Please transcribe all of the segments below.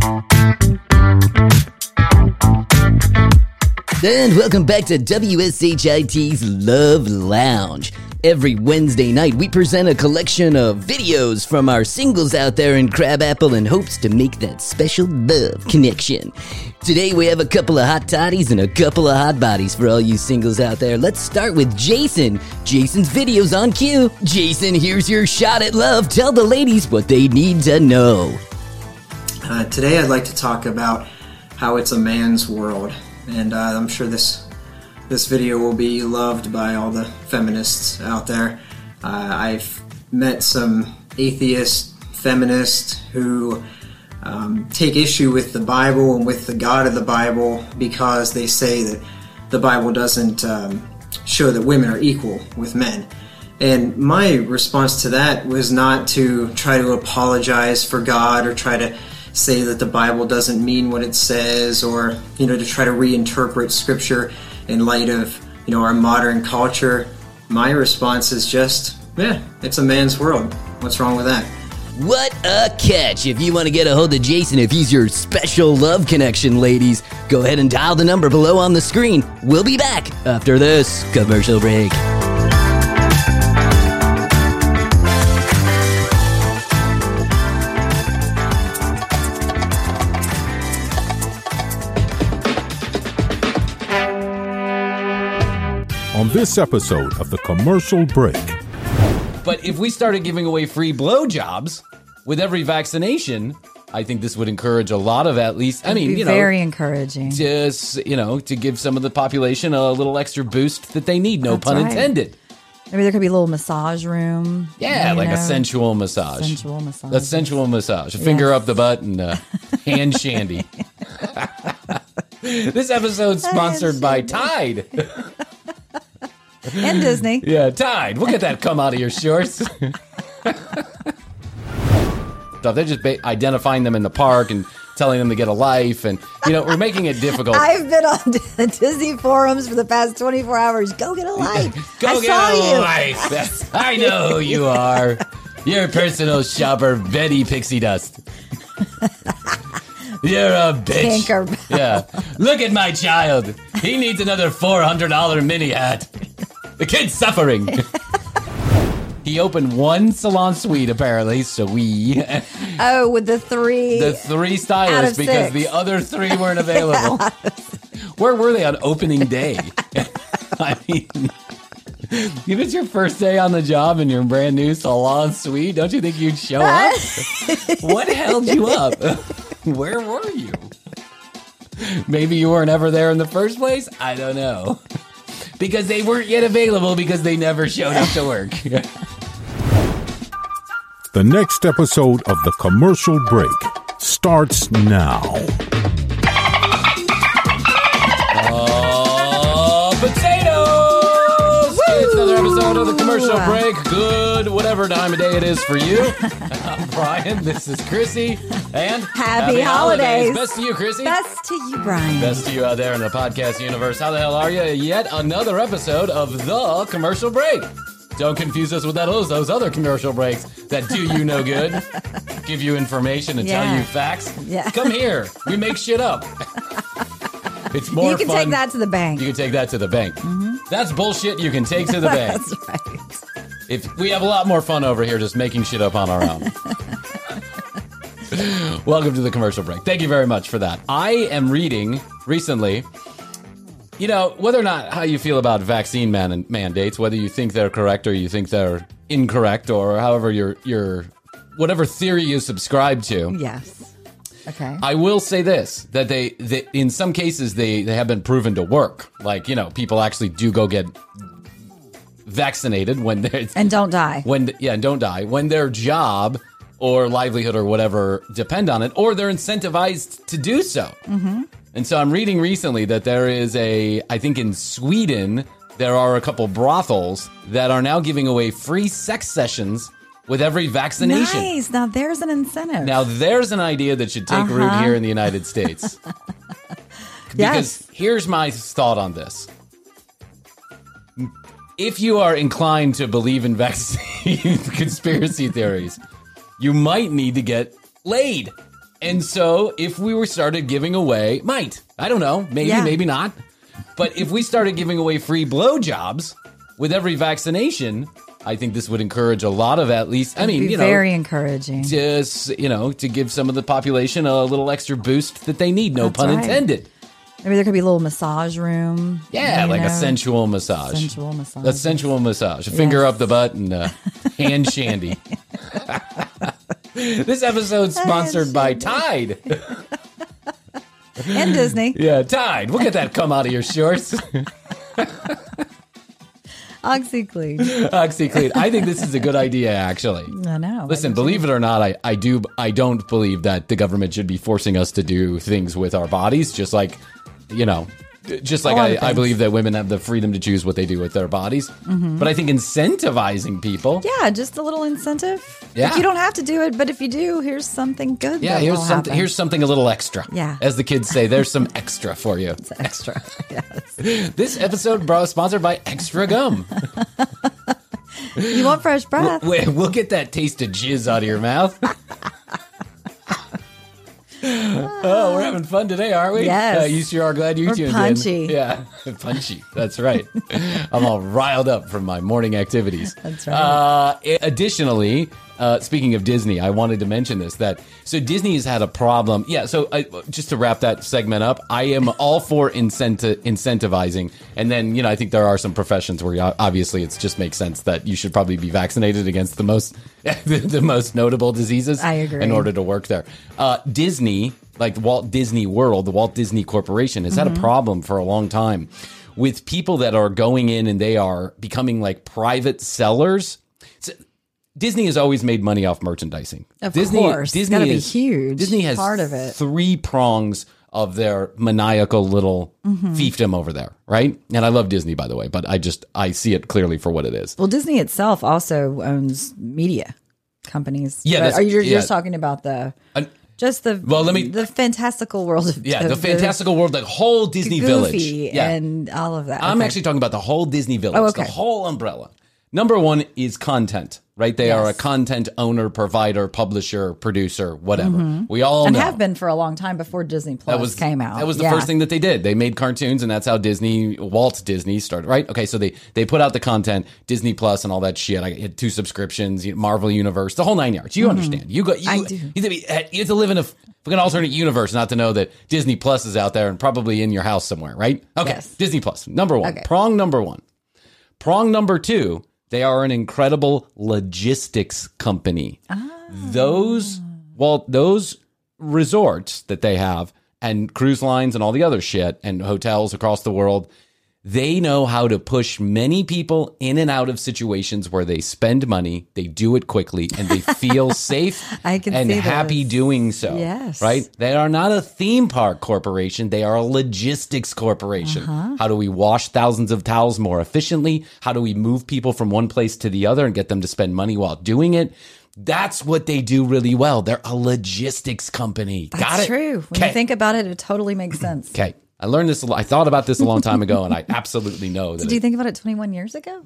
And welcome back to WSHIT's Love Lounge. Every Wednesday night, we present a collection of videos from our singles out there in Crabapple in hopes to make that special love connection. Today, we have a couple of hot toddies and a couple of hot bodies for all you singles out there. Let's start with Jason. Jason's video's on cue. Jason, here's your shot at love. Tell the ladies what they need to know. Today, I'd like to talk about how it's a man's world. And I'm sure this video will be loved by all the feminists out there. I've met some atheist feminists who take issue with the Bible and with the God of the Bible because they say that the Bible doesn't show that women are equal with men. And my response to that was not to try to apologize for God or try to say that the Bible doesn't mean what it says, or to try to reinterpret Scripture in light of our modern culture. My response is just, it's a man's world. What's wrong with that? What a catch! If you want to get a hold of Jason, if he's your special love connection, ladies, go ahead and dial the number below on the screen. We'll be back after this commercial break. On this episode of The Commercial Break. But if we started giving away free blowjobs with every vaccination, I think this would encourage a lot of, at least, very encouraging. Just, to give some of the population a little extra boost that they need, no pun intended. Maybe there could be a little massage room. Yeah, like a sensual massage. A sensual massage. A finger up the butt and hand shandy. This episode's sponsored by Tide. And Disney. Yeah, Tide. We'll get that cum out of your shorts. So they're just identifying them in the park and telling them to get a life. And, we're making it difficult. I've been on the Disney forums for the past 24 hours. Go get a life. Go get a life. I know who you are. Your personal shopper, Betty Pixie Dust. You're a bitch. Tinkerbell. Yeah. Look at my child. He needs another $400 mini hat. The kid's suffering. He opened one salon suite, apparently, with the three. The three stylists, because the other three weren't available. Where were they on opening day? I mean, if it's your first day on the job in your brand new salon suite, don't you think you'd show up? What held you up? Where were you? Maybe you weren't ever there in the first place? I don't know. Because they weren't yet available because they never showed up to work. The next episode of The Commercial Break starts now. Potatoes! It's another episode of The Commercial Break. Good, whatever time of day it is for you. I'm Brian. This is Chrissy. And Happy holidays. Best to you, Chrissy. Best to you, Brian. Best to you out there in the podcast universe. How the hell are you? Yet another episode of The Commercial Break. Don't confuse us with those other commercial breaks that do you no good, give you information and tell you facts. Yeah. Come here. We make shit up. It's more fun. You can take that to the bank. You can take that to the bank. Mm-hmm. That's bullshit you can take to the bank. That's right. If we have a lot more fun over here just making shit up on our own. Welcome to The Commercial Break. Thank you very much for that. I am reading recently, whether or not how you feel about vaccine mandates, whether you think they're correct or you think they're incorrect, or however your whatever theory you subscribe to. Yes. Okay. I will say this, that they in some cases they have been proven to work. Like, people actually do go get vaccinated when they're... And don't die. And don't die. When their job or livelihood or whatever depend on it, or they're incentivized to do so. Mm-hmm. And so I'm reading recently that there is I think in Sweden, there are a couple brothels that are now giving away free sex sessions with every vaccination. Nice. Now there's an incentive. Now there's an idea that should take root here in the United States. Because here's my thought on this. If you are inclined to believe in vaccine conspiracy theories, you might need to get laid. And so if we started giving away, I don't know, maybe not. But if we started giving away free blowjobs with every vaccination, I think this would encourage a lot of, at least, very encouraging. Just, to give some of the population a little extra boost that they need. No pun intended. Maybe there could be a little massage room. Yeah, like a sensual massage. Sensual massage. A sensual massage. A finger up the butt and hand shandy. This episode's sponsored by Tide. And Disney. Yeah, Tide. We'll get that cum out of your shorts. OxyClean. OxyClean. I think this is a good idea, actually. I know. Listen, believe it or not, I don't believe that the government should be forcing us to do things with our bodies, just like I believe that women have the freedom to choose what they do with their bodies. Mm-hmm. But I think incentivizing people. Yeah, just a little incentive. Yeah. Like, you don't have to do it, but if you do, here's something good. Yeah, here's something a little extra. Yeah. As the kids say, there's some extra for you. It's extra. Yes. This episode sponsored by Extra Gum. You want fresh breath? We'll get that taste of jizz out of your mouth. Oh, we're having fun today, aren't we? Yes. You sure are glad you tuned in. Punchy. Yeah, punchy. That's right. I'm all riled up from my morning activities. That's right. Additionally, speaking of Disney, I wanted to mention this. So Disney has had a problem. Yeah, so just to wrap that segment up, I am all for incentivizing. And then, I think there are some professions where obviously it just makes sense that you should probably be vaccinated against the most the most notable diseases. I agree. In order to work there. Disney, like Walt Disney World, the Walt Disney Corporation, has had a problem for a long time with people that are going in and they are becoming like private sellers. Disney has always made money off merchandising. Of course. It's gotta be huge. Disney has part of it. 3 prongs of their maniacal little fiefdom over there, right? And I love Disney, by the way, but I see it clearly for what it is. Well, Disney itself also owns media companies. Yeah, you're just talking about the fantastical world of the fantastical world, the whole Disney Village, and all of that. I'm actually talking about the whole Disney Village, the whole umbrella. Number 1 is content, right? They are a content owner, provider, publisher, producer, whatever. We all know. Have been for a long time before Disney Plus came out. That was the first thing that they did. They made cartoons, and that's how Walt Disney started, right? Okay, so they put out the content, Disney Plus and all that shit. I had 2 subscriptions, Marvel Universe, the whole 9 yards. You understand. I do. You have to live in an alternate universe not to know that Disney Plus is out there and probably in your house somewhere, right? Okay, yes. Disney Plus, number 1. Okay. Prong number 1. Prong number 2, they are an incredible logistics company. Those resorts that they have and cruise lines and all the other shit and hotels across the world, they know how to push many people in and out of situations where they spend money, they do it quickly, and they feel safe and happy doing so. Yes. Right? They are not a theme park corporation. They are a logistics corporation. How do we wash thousands of towels more efficiently? How do we move people from one place to the other and get them to spend money while doing it? That's what they do really well. They're a logistics company. That's Got it? True. When you think about it, it totally makes sense. Okay. I learned this. I thought about this a long time ago, and I absolutely know that. Did you think about it 21 years ago?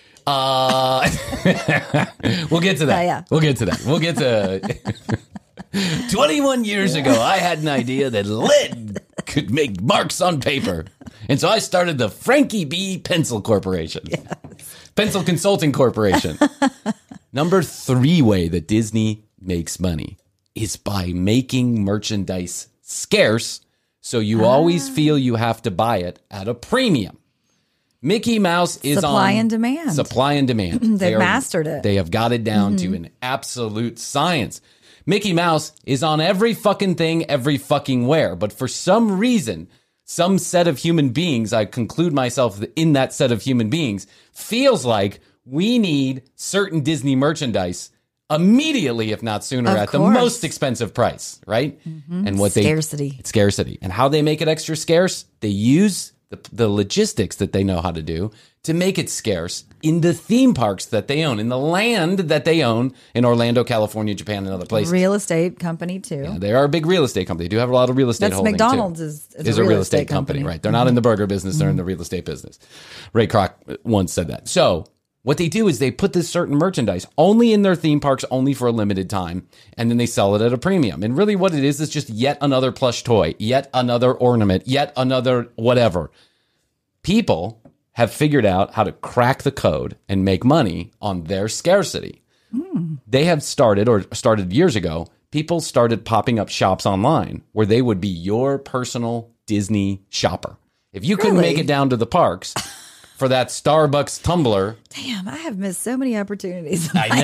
We'll get to that. Yeah. We'll get to that. We'll get to 21 years ago. I had an idea that lead could make marks on paper, and so I started the Frankie B. Pencil Corporation, Pencil Consulting Corporation. Number 3 way that Disney makes money is by making merchandise scarce. So you always feel you have to buy it at a premium. Mickey Mouse is supply and demand. Supply and demand. They've mastered it. They have got it down to an absolute science. Mickey Mouse is on every fucking thing, every fucking where. But for some reason, some set of human beings, I conclude myself in that set of human beings, feels like we need certain Disney merchandise immediately, if not sooner, at the most expensive price, right? And what scarcity. It's scarcity. And how they make it extra scarce, they use the logistics that they know how to do to make it scarce in the theme parks that they own, in the land that they own in Orlando, California, Japan, and other places. Real estate company, too. Yeah, they are a big real estate company. They do have a lot of real estate holdings, McDonald's too. is a real estate company, right? They're not in the burger business. They're in the real estate business. Ray Kroc once said that. So what they do is they put this certain merchandise only in their theme parks, only for a limited time, and then they sell it at a premium. And really what it is just yet another plush toy, yet another ornament, yet another whatever. People have figured out how to crack the code and make money on their scarcity. They have started years ago, people started popping up shops online where they would be your personal Disney shopper. If you couldn't make it down to the parks for that Starbucks tumbler. Damn, I have missed so many opportunities. I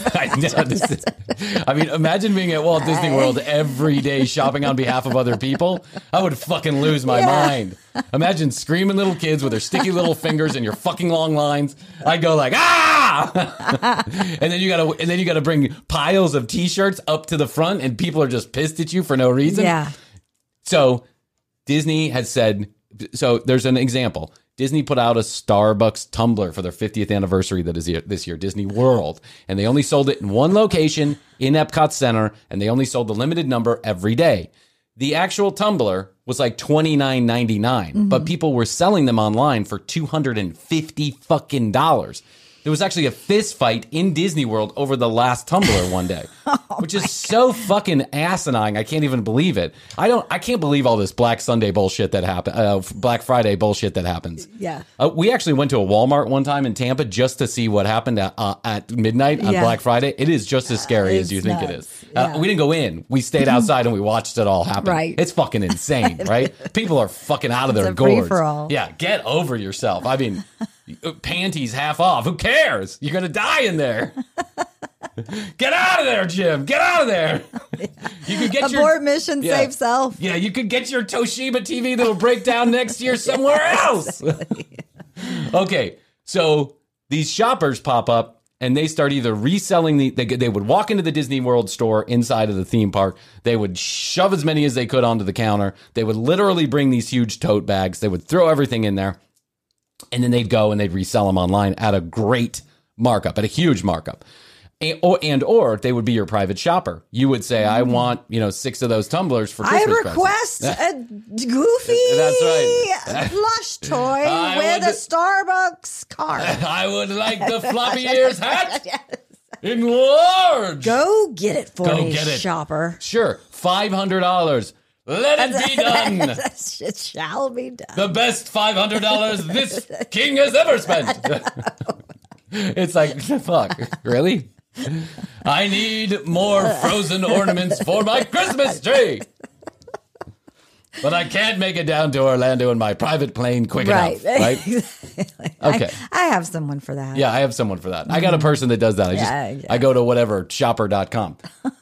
know. I mean, imagine being at Walt Disney World every day shopping on behalf of other people. I would fucking lose my mind. Imagine screaming little kids with their sticky little fingers in your fucking long lines. I'd go like, ah! and then you gotta bring piles of t-shirts up to the front and people are just pissed at you for no reason. Yeah. So Disney has said, so there's an example. Disney put out a Starbucks tumbler for their 50th anniversary that is this year, Disney World. And they only sold it in one location in Epcot Center, and they only sold the limited number every day. The actual tumbler was like $29.99, but people were selling them online for $250 fucking dollars. There was actually a fist fight in Disney World over the last tumbler one day, which is so fucking asinine. I can't even believe it. I can't believe all this Black Sunday bullshit that happened, Black Friday bullshit that happens. Yeah. We actually went to a Walmart one time in Tampa just to see what happened at midnight on Black Friday. It is just as scary as you think it is. We didn't go in. We stayed outside and we watched it all happen. Right. It's fucking insane, right? People are fucking out of their gourds. Free-for-all. Yeah, get over yourself. I mean, panties half off. Who cares? You're going to die in there. Get out of there, Jim. Get out of there. You could get abort mission, save self. Yeah, you could get your Toshiba TV that'll break down next year somewhere else. Okay, so these shoppers pop up and they start either reselling they would walk into the Disney World store inside of the theme park. They would shove as many as they could onto the counter. They would literally bring these huge tote bags. They would throw everything in there. And then they'd go and they'd resell them online at a great markup, at a huge markup. Or they would be your private shopper. You would say, I want, 6 of those tumblers for Christmas I request a Goofy That's right. plush toy with a Starbucks card. I would like the floppy ears hat in large. Go get it for me, shopper. Sure, $500. Let it be done. It shall be done. The best $500 this king has ever spent. It's like, fuck, really? I need more frozen ornaments for my Christmas tree. But I can't make it down to Orlando in my private plane quick enough, right? Okay. I have someone for that. Yeah, I have someone for that. I got a person that does that. I go to whatever, shopper.com.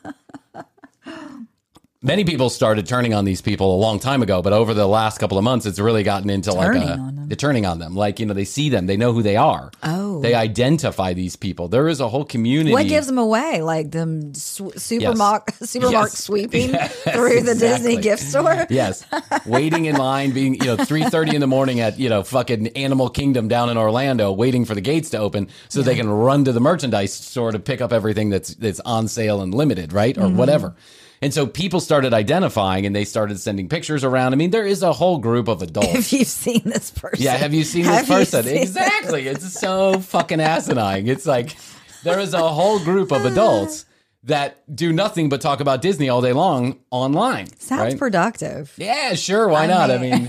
Many people started turning on these people a long time ago, but over the last couple of months, it's really gotten into turning on them. Like, they see them, they know who they are. Oh, they identify these people. There is a whole community. What gives them away? Like them supermarket sweeping through the Disney gift store. Yes, waiting in line, being 3:30 in the morning at fucking Animal Kingdom down in Orlando, waiting for the gates to open so they can run to the merchandise store to pick up everything that's on sale and limited, right, or whatever. And so people started identifying and they started sending pictures around. I mean, there is a whole group of adults. Have you seen this person? Yeah, have you seen this person? Exactly. It's so fucking asinine. It's like there is a whole group of adults that do nothing but talk about Disney all day long online. Sounds productive. Yeah, sure. Why not? I mean,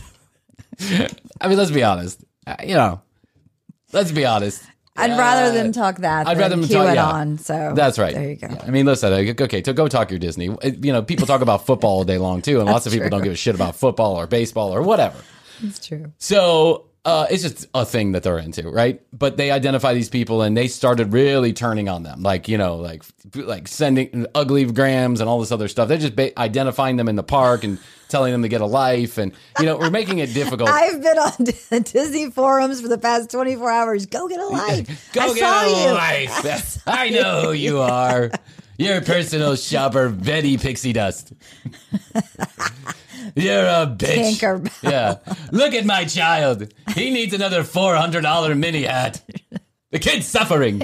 let's be honest. Let's be honest. I'd rather them talk that than cue it on. So that's right. There you go. Yeah. I mean, listen, okay, so go talk your Disney. People talk about football all day long too, and lots of people don't give a shit about football or baseball or whatever. It's true. So it's just a thing that they're into, right? But they identify these people, and they started really turning on them, like sending ugly grams and all this other stuff. They're just identifying them in the park and telling them to get a life, and we're making it difficult. I've been on Disney forums for the past 24 hours. Go get a life. Get a life. I know who you are. Your personal shopper, Betty Pixie Dust. You're a bitch. Tinkerbell. Yeah. Look at my child. He needs another $400 mini hat. The kid's suffering.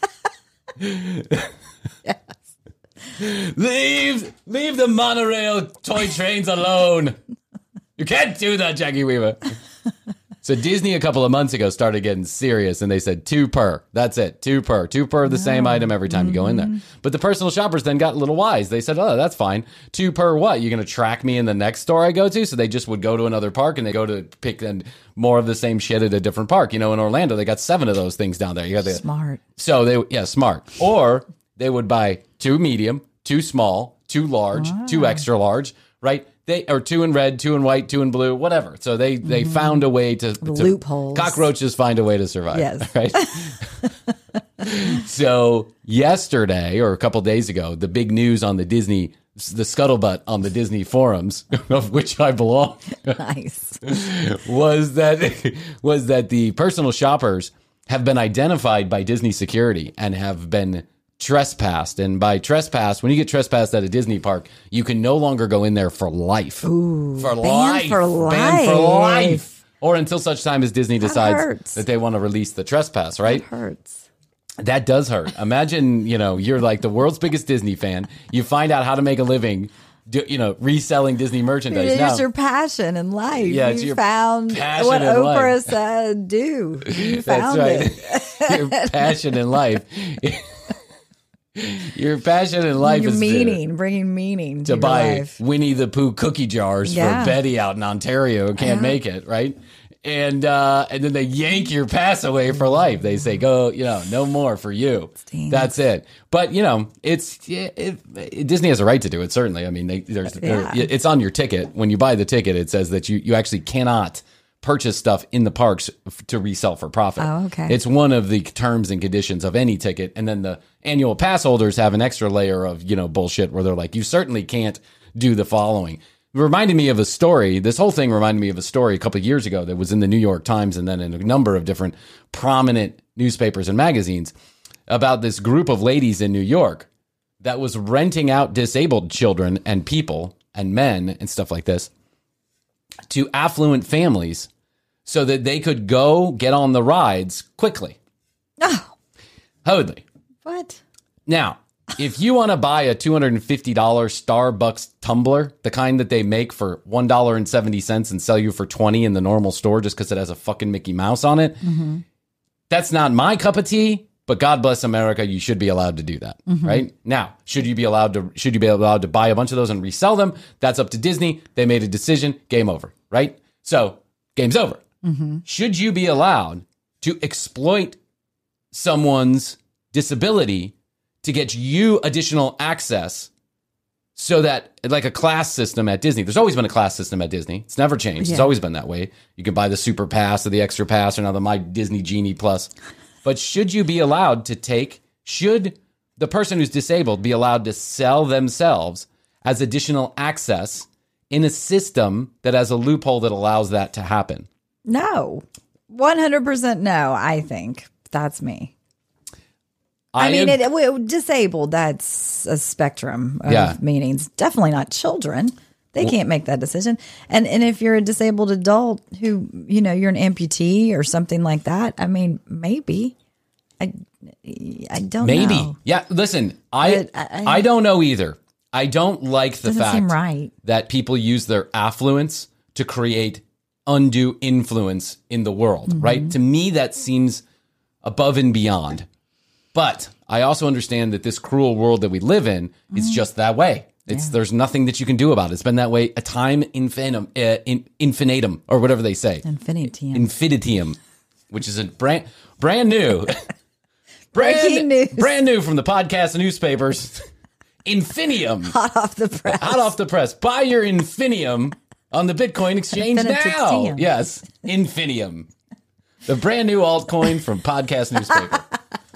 Yes. Leave the monorail toy trains alone. You can't do that, Jackie Weaver. So Disney a couple of months ago started getting serious, and they said 2 per. That's it, 2 per. 2 per of the same item every time you go in there. But the personal shoppers then got a little wise. They said, oh, that's fine. 2 per what? You're going to track me in the next store I go to? So they just would go to another park, and they go to pick more of the same shit at a different park. In Orlando, they got 7 of those things down there. You got smart. So smart. Or they would buy 2 medium, 2 small, 2 large, 2 extra large, right? Or 2 in red, 2 in white, 2 in blue, whatever. So they found a way to loopholes. Cockroaches find a way to survive. Yes. Right. So yesterday or a couple days ago, the big news on the scuttlebutt on the Disney forums, of which I belong, nice, was that the personal shoppers have been identified by Disney security and have been trespassed. And by trespass, when you get trespassed at a Disney park, you can no longer go in there for life. Ooh, for life. Banned for life. Or until such time as Disney decides that they want to release the trespass, right? That hurts. That does hurt. Imagine, you're like the world's biggest Disney fan. You find out how to make a living, reselling Disney merchandise. It's your passion in life. Yeah, you found what Oprah said do. You found it. Your passion in life. Your passion in life is bringing meaning to buy life. Winnie the Pooh cookie jars for Betty out in Ontario who can't make it, right? And then they yank your pass away for life. They say, go, no more for you. That's it. But, Disney has a right to do it, certainly. I mean, it's on your ticket. When you buy the ticket, it says that you actually cannot purchase stuff in the parks to resell for profit. Oh, okay. It's one of the terms and conditions of any ticket. And then the annual pass holders have an extra layer of, bullshit where they're like, you certainly can't do the following. It reminded me of a story. This whole thing reminded me of a story a couple of years ago that was in the New York Times and then in a number of different prominent newspapers and magazines about this group of ladies in New York that was renting out disabled children and people and men and stuff like this to affluent families so that they could go get on the rides quickly. Oh. Holy. What? Now, if you want to buy a $250 Starbucks tumbler, the kind that they make for $1.70 and sell you for $20 in the normal store just because it has a fucking Mickey Mouse on it, that's not my cup of tea. But God bless America, you should be allowed to do that, right? Now, should you be allowed to buy a bunch of those and resell them? That's up to Disney. They made a decision. Game over, right? So, game's over. Should you be allowed to exploit someone's disability to get you additional access so that, like a class system at Disney, there's always been a class system at Disney. It's never changed. It's always been that way. You can buy the Super Pass or the Extra Pass or now the My Disney Genie Plus. But should you be allowed to should the person who's disabled be allowed to sell themselves as additional access in a system that has a loophole that allows that to happen? No. 100% no, I think. That's me. Disabled, that's a spectrum of meanings. Definitely not children. They can't make that decision. And if you're a disabled adult who, you're an amputee or something like that, maybe. I don't know. Maybe. Yeah, listen, I don't know either. I don't like the fact that people use their affluence to create undue influence in the world, right? To me, that seems above and beyond. But I also understand that this cruel world that we live in is just that way. There's nothing that you can do about it. It's been that way a time infinitum, or whatever they say. Infinitium, which is a brand new. Breaking news. Brand new from the podcast newspapers. Infinium. Hot off the press. Buy your Infinium on the Bitcoin exchange now. Yes, Infinium. The brand new altcoin from podcast newspaper.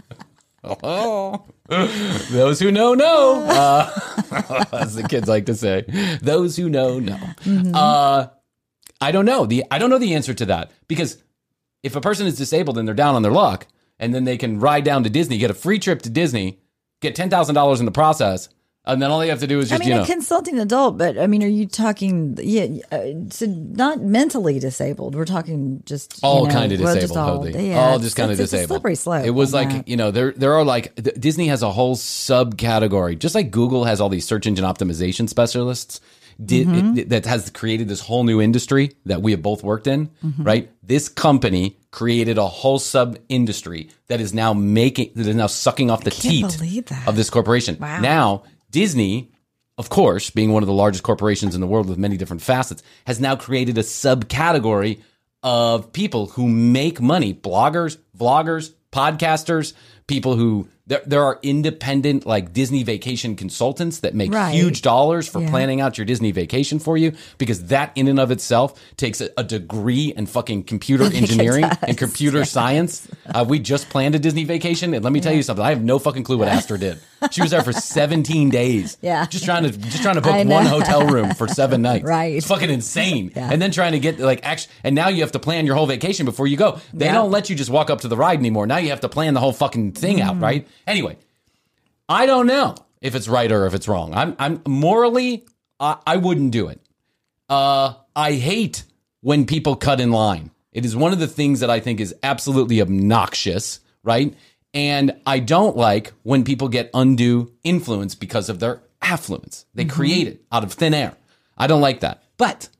Those who know. As the kids like to say. Those who know. I don't know. I don't know the answer to that. Because if a person is disabled and they're down on their luck, and then they can ride down to Disney, get a free trip to Disney, get $10,000 in the process, and then all you have to do is just, a consulting adult, but are you talking, so not mentally disabled. We're talking just all kind of disabled, all just kind of disabled. It's a slippery slope. It was like, there are Disney has a whole subcategory, just like Google has all these search engine optimization specialists. that has created this whole new industry that we have both worked in, right? This company created a whole sub industry that is now sucking off the teat of this corporation. Wow. Now, Disney, of course, being one of the largest corporations in the world with many different facets, has now created a subcategory of people who make money, bloggers, vloggers, podcasters, people who there are independent like Disney vacation consultants that make huge dollars for planning out your Disney vacation for you, because that in and of itself takes a degree in fucking computer engineering and computer science. We just planned a Disney vacation, and let me tell you something. I have no fucking clue what Astor did. She was there for 17 days. Just trying to book one hotel room for 7 nights. Right. It's fucking insane. And then trying to get and now you have to plan your whole vacation before you go. They don't let you just walk up to the ride anymore. Now you have to plan the whole fucking thing out, right? Anyway, I don't know if it's right or if it's wrong. I'm morally, I wouldn't do it. I hate when people cut in line. It is one of the things that I think is absolutely obnoxious, right? And I don't like when people get undue influence because of their affluence. They create it out of thin air. I don't like that. But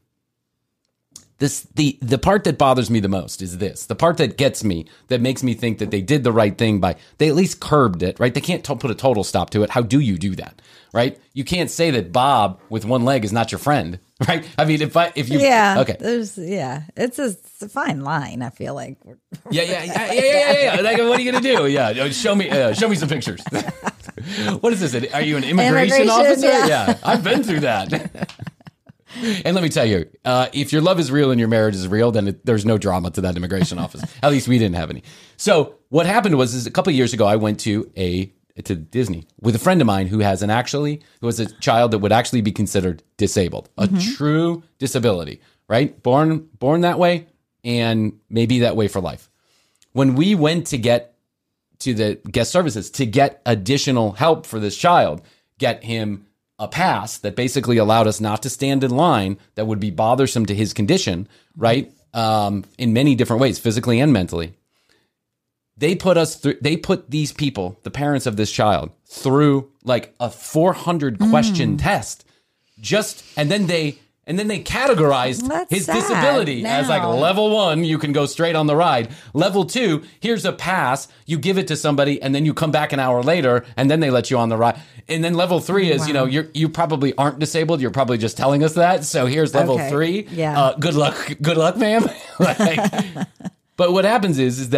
the part that bothers me the most is this. The part that gets me, that makes me think that they did the right thing they at least curbed it, right? They can't put a total stop to it. How do you do that, right? You can't say that Bob with one leg is not your friend, right? I mean, if you okay, it's a fine line. I feel like. Yeah. Like, what are you gonna do? Yeah, show me some pictures. What is this? Are you an immigration officer? Yeah, I've been through that. And let me tell you, if your love is real and your marriage is real, then there's no drama to that immigration office. At least we didn't have any. So what happened was a couple of years ago, I went to Disney with a friend of mine who has a child that would actually be considered disabled, a true disability, right? Born that way and maybe that way for life. When we went to get to the guest services to get additional help for this child, get him a pass that basically allowed us not to stand in line that would be bothersome to his condition, right? In many different ways, physically and mentally. They put these people, the parents of this child, through like a 400 question test. And then they categorized his disability as like level 1, you can go straight on the ride. Level 2, here's a pass, you give it to somebody, and then you come back an hour later, and then they let you on the ride. And then level 3 is, you probably aren't disabled, you're probably just telling us that. So here's level 3. Yeah. Good luck, ma'am. But what happens is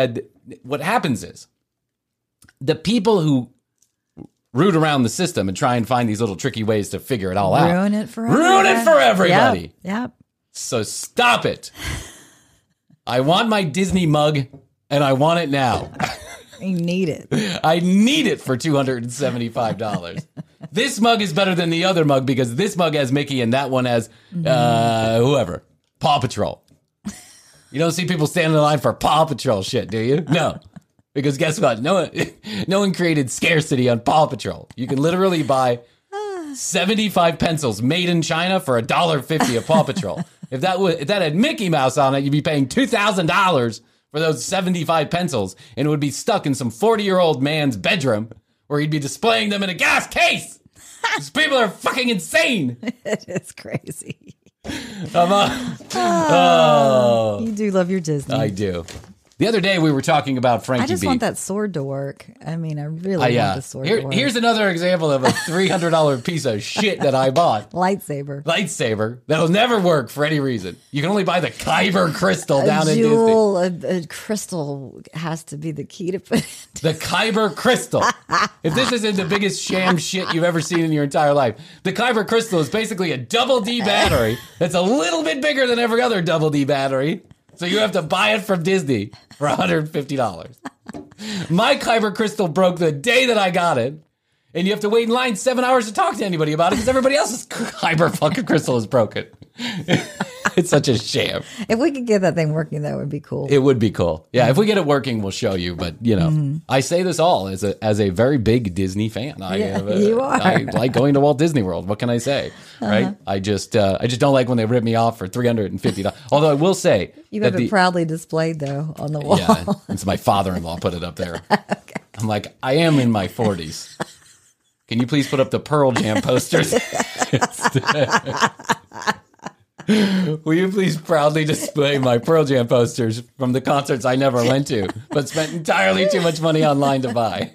the people who root around the system and try and find these little tricky ways to figure it all out. Ruin it for everybody. Yep. So stop it. I want my Disney mug, and I want it now. You need it. I need it for $275. This mug is better than the other mug because this mug has Mickey and that one has whoever. Paw Patrol. You don't see people standing in line for Paw Patrol shit, do you? No. Because guess what? No one created scarcity on Paw Patrol. You can literally buy 75 pencils made in China for $1.50 a Paw Patrol. If that had Mickey Mouse on it, you'd be paying $2,000 for those 75 pencils, and it would be stuck in some 40-year-old man's bedroom where he'd be displaying them in a gas case. These people are fucking insane. It is crazy. Come on. You do love your Disney. I do. The other day we were talking about Frankie B. I just want that sword to work. I mean, I really want the sword to work. Here's another example of a $300 piece of shit that I bought. Lightsaber. That'll never work for any reason. You can only buy the Kyber crystal down in Disney. A crystal has to be the key to put it. The Kyber crystal. If this isn't the biggest sham shit you've ever seen in your entire life, the Kyber crystal is basically a double D battery that's a little bit bigger than every other double D battery. So you have to buy it from Disney for $150. My Kyber crystal broke the day that I got it, and you have to wait in line 7 hours to talk to anybody about it because everybody else's Kyber fucking crystal is broken. It's such a sham. If we could get that thing working, that would be cool. It would be cool. Yeah, if we get it working, we'll show you. But, I say this all as a very big Disney fan. You are. I like going to Walt Disney World. What can I say? Right? I just don't like when they rip me off for $350. Although I will say. You have it proudly displayed, though, on the wall. Yeah, it's my father-in-law put it up there. Okay. I'm like, I am in my 40s. Can you please put up the Pearl Jam posters? Will you please proudly display my Pearl Jam posters from the concerts I never went to, but spent entirely too much money online to buy?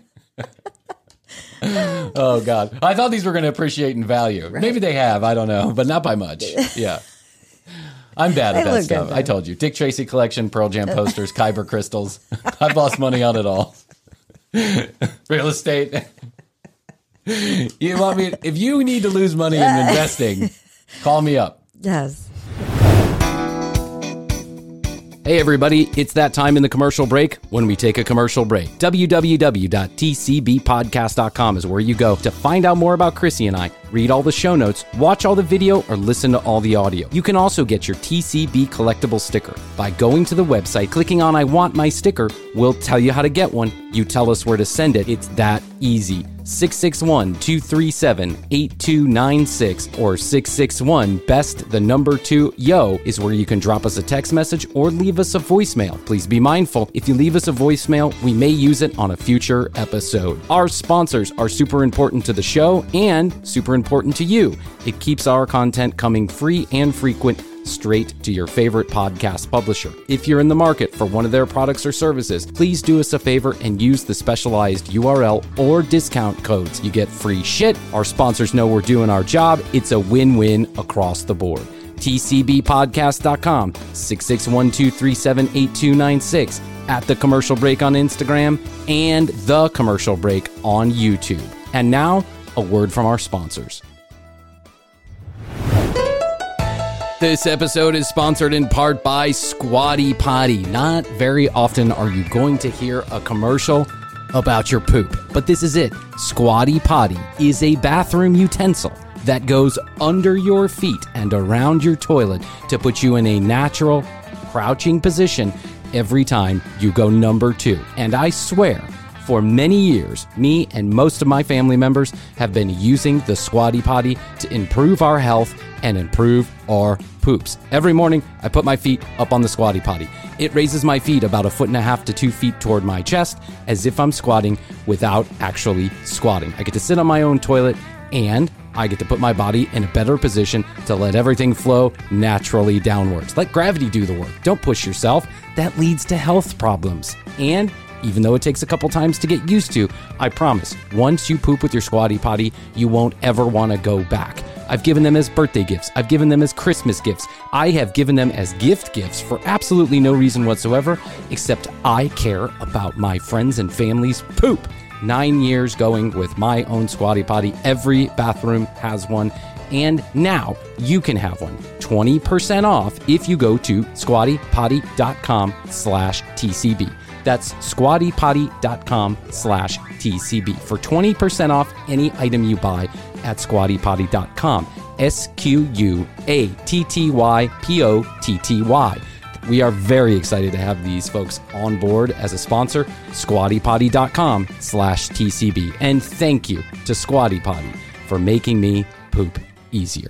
Oh, God. I thought these were going to appreciate in value. Right. Maybe they have. I don't know, but not by much. Yeah. I'm bad at that stuff. I told you. Dick Tracy collection, Pearl Jam posters, Kyber crystals. I've lost money on it all. Real estate. You want me? If you need to lose money in investing, call me up. Yes. Hey everybody, it's that time in the commercial break when we take a commercial break. www.tcbpodcast.com is where you go to find out more about Chrissy and I, read all the show notes, watch all the video, or listen to all the audio. You can also get your TCB collectible sticker by going to the website, clicking on I want my sticker. We'll tell you how to get one. You tell us where to send it. It's that easy. 661-237-8296 or 661-BEST2YO is where you can drop us a text message or leave us a voicemail. Please be mindful, if you leave us a voicemail, we may use it on a future episode. Our sponsors are super important to the show and super important to you. It keeps our content coming free and frequent straight to your favorite podcast publisher. If you're in the market for one of their products or services, please do us a favor and use the specialized URL or discount codes. You get free shit. Our sponsors know we're doing our job. It's a win-win across the board. TCBpodcast.com, 661-237-8296, at The Commercial Break on Instagram, and The Commercial Break on YouTube. And now, a word from our sponsors. This episode is sponsored in part by Squatty Potty. Not very often are you going to hear a commercial about your poop, but this is it. Squatty Potty is a bathroom utensil that goes under your feet and around your toilet to put you in a natural, crouching position every time you go number 2. And I swear, for many years, me and most of my family members have been using the Squatty Potty to improve our health and improve our poops. Every morning, I put my feet up on the Squatty Potty. It raises my feet about 1.5 to 2 feet toward my chest, as if I'm squatting without actually squatting. I get to sit on my own toilet, and I get to put my body in a better position to let everything flow naturally downwards. Let gravity do the work. Don't push yourself. That leads to health problems. And even though it takes a couple times to get used to, I promise, once you poop with your Squatty Potty, you won't ever want to go back. I've given them as birthday gifts. I've given them as Christmas gifts. I have given them as gifts for absolutely no reason whatsoever, except I care about my friends and family's poop. 9 years going with my own Squatty Potty. Every bathroom has one. And now you can have one. 20% off if you go to squattypotty.com/TCB. That's squattypotty.com/TCB for 20% off any item you buy at squattypotty.com. SQUATTYPOTTY. We are very excited to have these folks on board as a sponsor, squattypotty.com/TCB. And thank you to Squatty Potty for making me poop easier.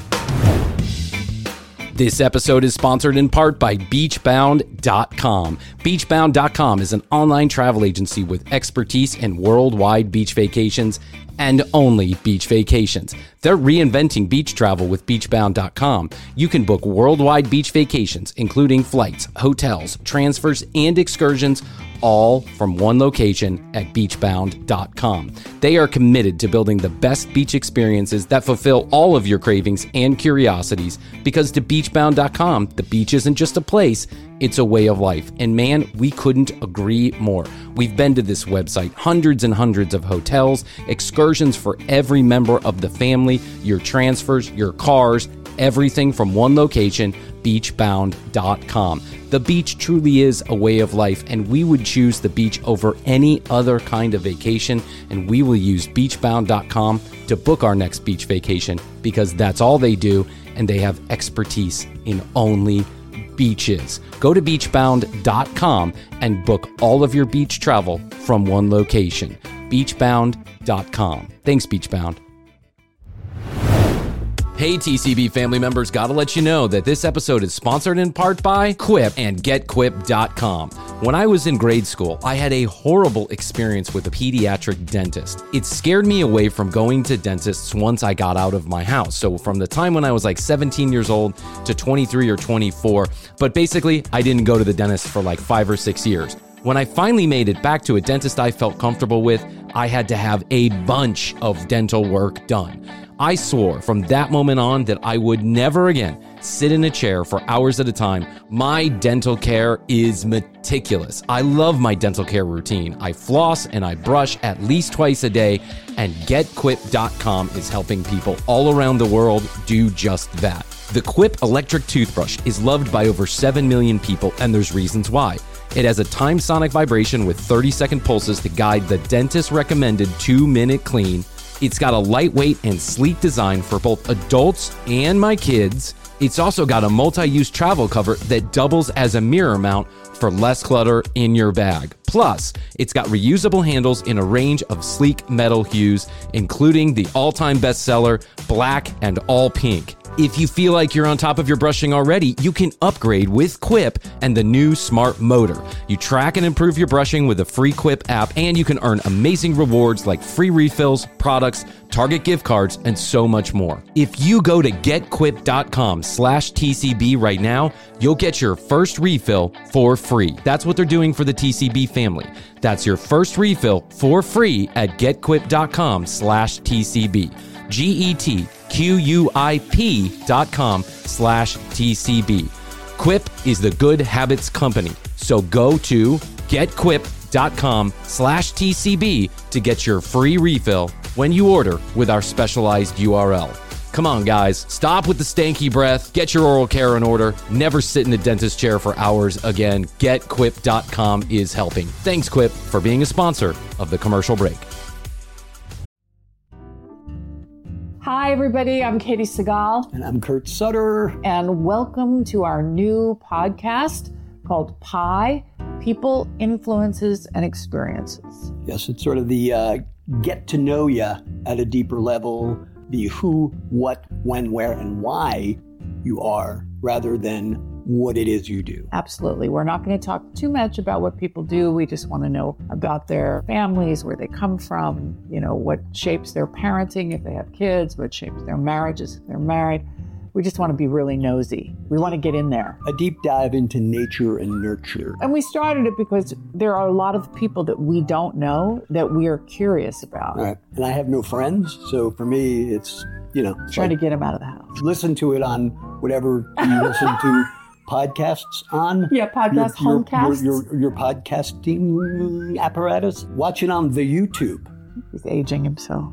This episode is sponsored in part by Beachbound.com. Beachbound.com is an online travel agency with expertise in worldwide beach vacations and only beach vacations. They're reinventing beach travel with Beachbound.com. You can book worldwide beach vacations, including flights, hotels, transfers, and excursions, all from one location at Beachbound.com. They are committed to building the best beach experiences that fulfill all of your cravings and curiosities, because to Beachbound.com, the beach isn't just a place, it's a way of life. And man, we couldn't agree more. We've been to this website, hundreds and hundreds of hotels, excursions for every member of the family, your transfers, your cars, everything from one location, Beachbound.com. The beach truly is a way of life, and we would choose the beach over any other kind of vacation, and we will use Beachbound.com to book our next beach vacation, because that's all they do, and they have expertise in only beaches. Go to Beachbound.com and book all of your beach travel from one location. Beachbound.com. Thanks, Beachbound. Hey, TCB family members, gotta let you know that this episode is sponsored in part by Quip and GetQuip.com. When I was in grade school, I had a horrible experience with a pediatric dentist. It scared me away from going to dentists once I got out of my house. So from the time when I was like 17 years old to 23 or 24, but basically I didn't go to the dentist for like 5 or 6 years. When I finally made it back to a dentist I felt comfortable with, I had to have a bunch of dental work done. I swore from that moment on that I would never again sit in a chair for hours at a time. My dental care is meticulous. I love my dental care routine. I floss and I brush at least twice a day, and GetQuip.com is helping people all around the world do just that. The Quip electric toothbrush is loved by over 7 million people, and there's reasons why. It has a time sonic vibration with 30-second pulses to guide the dentist recommended 2-minute clean. It's got a lightweight and sleek design for both adults and my kids. It's also got a multi-use travel cover that doubles as a mirror mount for less clutter in your bag. Plus, it's got reusable handles in a range of sleek metal hues, including the all-time bestseller, black and all pink. If you feel like you're on top of your brushing already, you can upgrade with Quip and the new Smart Motor. You track and improve your brushing with the free Quip app, and you can earn amazing rewards like free refills, products, Target gift cards, and so much more. If you go to getquip.com/TCB right now, you'll get your first refill for free. That's what they're doing for the TCB family. That's your first refill for free at getquip.com/TCB. GetQuip.com/TCB. Quip is the good habits company. So go to getquip.com/TCB to get your free refill when you order with our specialized URL. Come on, guys. Stop with the stanky breath. Get your oral care in order. Never sit in a dentist chair for hours again. GetQuip.com is helping. Thanks, Quip, for being a sponsor of The Commercial Break. Hi, everybody. I'm Katie Segal. And I'm Kurt Sutter. And welcome to our new podcast called PIE, People, Influences, and Experiences. Yes, it's sort of the get to know you at a deeper level, the who, what, when, where, and why you are, rather than what it is you do. Absolutely. We're not going to talk too much about what people do. We just want to know about their families, where they come from, you know, what shapes their parenting if they have kids, what shapes their marriages if they're married. We just want to be really nosy. We want to get in there. A deep dive into nature and nurture. And we started it because there are a lot of people that we don't know that we are curious about. Right. And I have no friends, so for me, it's, you know. Trying to get them out of the house. Listen to it on whatever you listen to podcasts on. Yeah, homecasts. Your podcasting apparatus. Watch it on the YouTube. He's aging himself.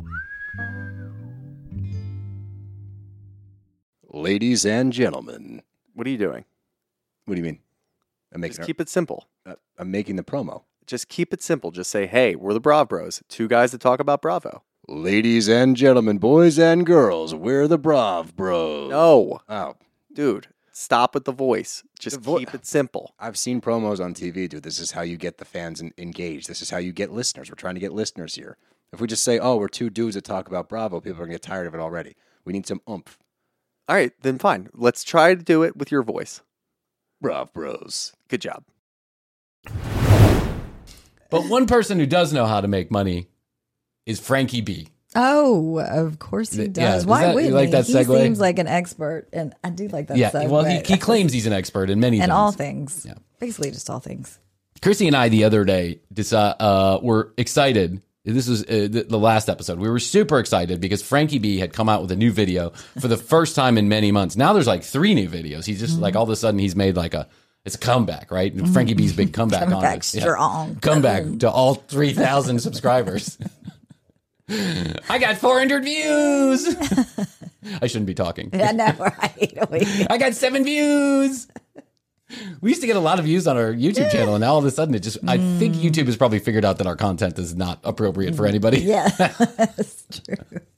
Ladies and gentlemen. What are you doing? What do you mean? Just keep it simple. I'm making the promo. Just keep it simple. Just say, hey, we're the Brav Bros. 2 guys that talk about Bravo. Ladies and gentlemen, boys and girls, we're the Brav Bros. No. Oh. Dude, stop with the voice. Just keep it simple. I've seen promos on TV, dude. This is how you get the fans engaged. This is how you get listeners. We're trying to get listeners here. If we just say, oh, we're 2 dudes that talk about Bravo, people are going to get tired of it already. We need some oomph. All right, then fine. Let's try to do it with your voice. Brav Bros. Good job. But one person who does know how to make money is Frankie B. Oh, of course he does. Yeah, Why wouldn't you like that he? segue? He seems like an expert, and I do like that segue. Well, he claims he's an expert in many things. In all things. Yeah. Basically just all things. Chrissy and I the other day were excited. This was the last episode. We were super excited because Frankie B had come out with a new video for the first time in many months. Now there's like 3 new videos. He's just like all of a sudden he's made like it's a comeback, right? And Frankie B's big comeback on it. Strong. Comeback to all 3,000 subscribers. I got 400 views. I shouldn't be talking. Yeah, no, right. I got 7 views. We used to get a lot of views on our YouTube channel, and now all of a sudden it just, I think YouTube has probably figured out that our content is not appropriate for anybody. Yeah, that's true.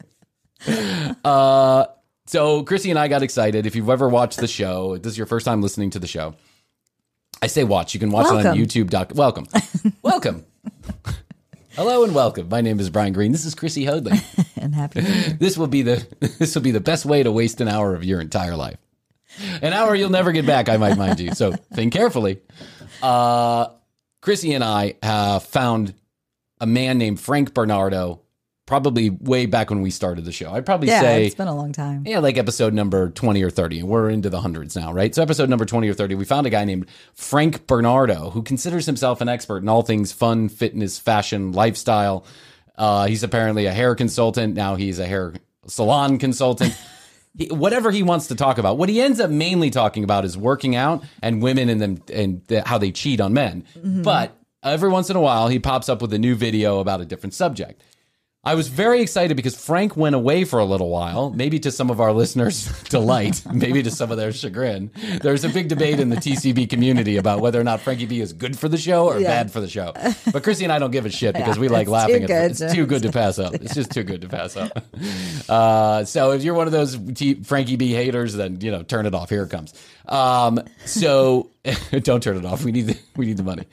So Chrissy and I got excited. If you've ever watched the show, this is your first time listening to the show. I say watch. You can watch it on YouTube. Welcome. Welcome. Hello and welcome. My name is Brian Green. This is Chrissy Hoadley. And happy New Year. This will be the best way to waste an hour of your entire life. An hour you'll never get back, I might mind you. So think carefully. Chrissy and I have found a man named Frank Bernardo, probably way back when we started the show. I'd probably say it's been a long time. Yeah, like episode number 20 or 30. And we're into the hundreds now, right? So episode number 20 or 30, we found a guy named Frank Bernardo who considers himself an expert in all things fun, fitness, fashion, lifestyle. He's apparently a hair consultant. Now he's a hair salon consultant. Whatever he wants to talk about. What he ends up mainly talking about is working out and women and how they cheat on men. Mm-hmm. But every once in a while, he pops up with a new video about a different subject. I was very excited because Frank went away for a little while, maybe to some of our listeners' delight, maybe to some of their chagrin. There's a big debate in the TCB community about whether or not Frankie B is good for the show or bad for the show. But Chrissy and I don't give a shit because we like laughing at it. It's too good to pass up. It's just too good to pass up. So if you're one of those Frankie B haters, then, turn it off. Here it comes. So don't turn it off. We need the money.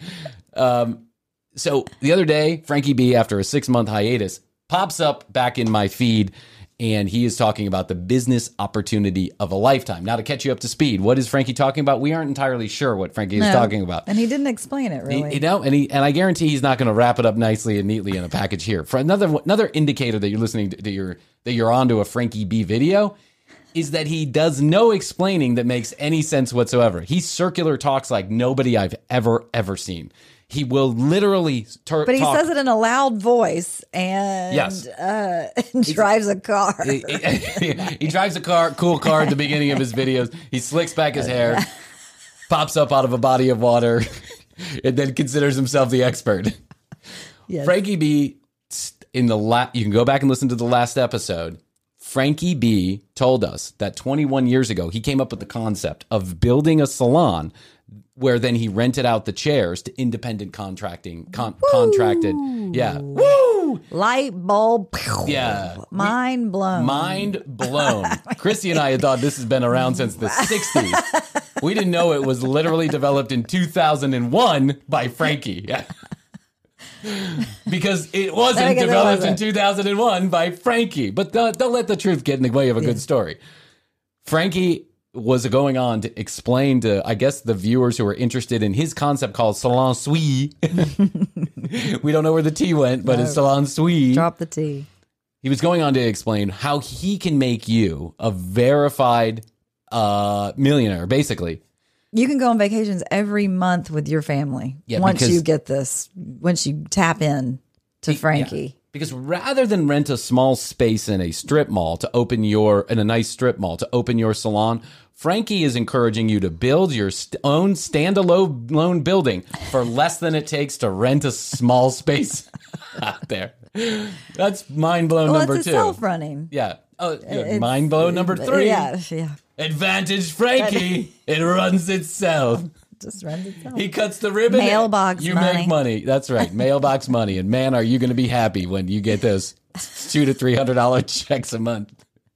So the other day, Frankie B, after a 6-month hiatus, pops up back in my feed, and he is talking about the business opportunity of a lifetime. Now, to catch you up to speed, what is Frankie talking about? We aren't entirely sure what Frankie is talking about. And he didn't explain it, really. And I guarantee he's not going to wrap it up nicely and neatly in a package here. For another indicator that you're listening to, that you're onto a Frankie B video, is that he does no explaining that makes any sense whatsoever. He circular talks like nobody I've ever seen. He will literally But he says it in a loud voice and drives a car. He drives a cool car at the beginning of his videos. He slicks back his hair, pops up out of a body of water, and then considers himself the expert. Yes. Frankie B, you can go back and listen to the last episode. Frankie B told us that 21 years ago, he came up with the concept of building a salon where then he rented out the chairs to independent contracted. Yeah. Woo! Light bulb. Yeah. Mind blown. Mind blown. Chrissy and I had thought this has been around since the 60s. We didn't know it was literally developed in 2001 by Frankie. Yeah. Because it wasn't developed in 2001 by Frankie. But don't let the truth get in the way of a good story. Frankie was going on to explain to, I guess, the viewers who were interested in his concept called Salon Suisse. We don't know where the T went, but it's Salon Suisse. Drop the T. He was going on to explain how he can make you a verified millionaire, basically. You can go on vacations every month with your family once you get this, once you tap in to Frankie. Yeah. Because rather than rent a small space in a strip mall to open in a nice strip mall to open your salon, Frankie is encouraging you to build your own standalone building for less than it takes to rent a small space out there. That's mind blown number 2. It's self-running. Yeah. Oh, mind blown number 3. Yeah. Advantage Frankie. It runs itself. Just runs itself. He cuts the ribbon. Mailbox you money. make money. That's right. Mailbox money. And man, are you going to be happy when you get those $200 to $300 checks a month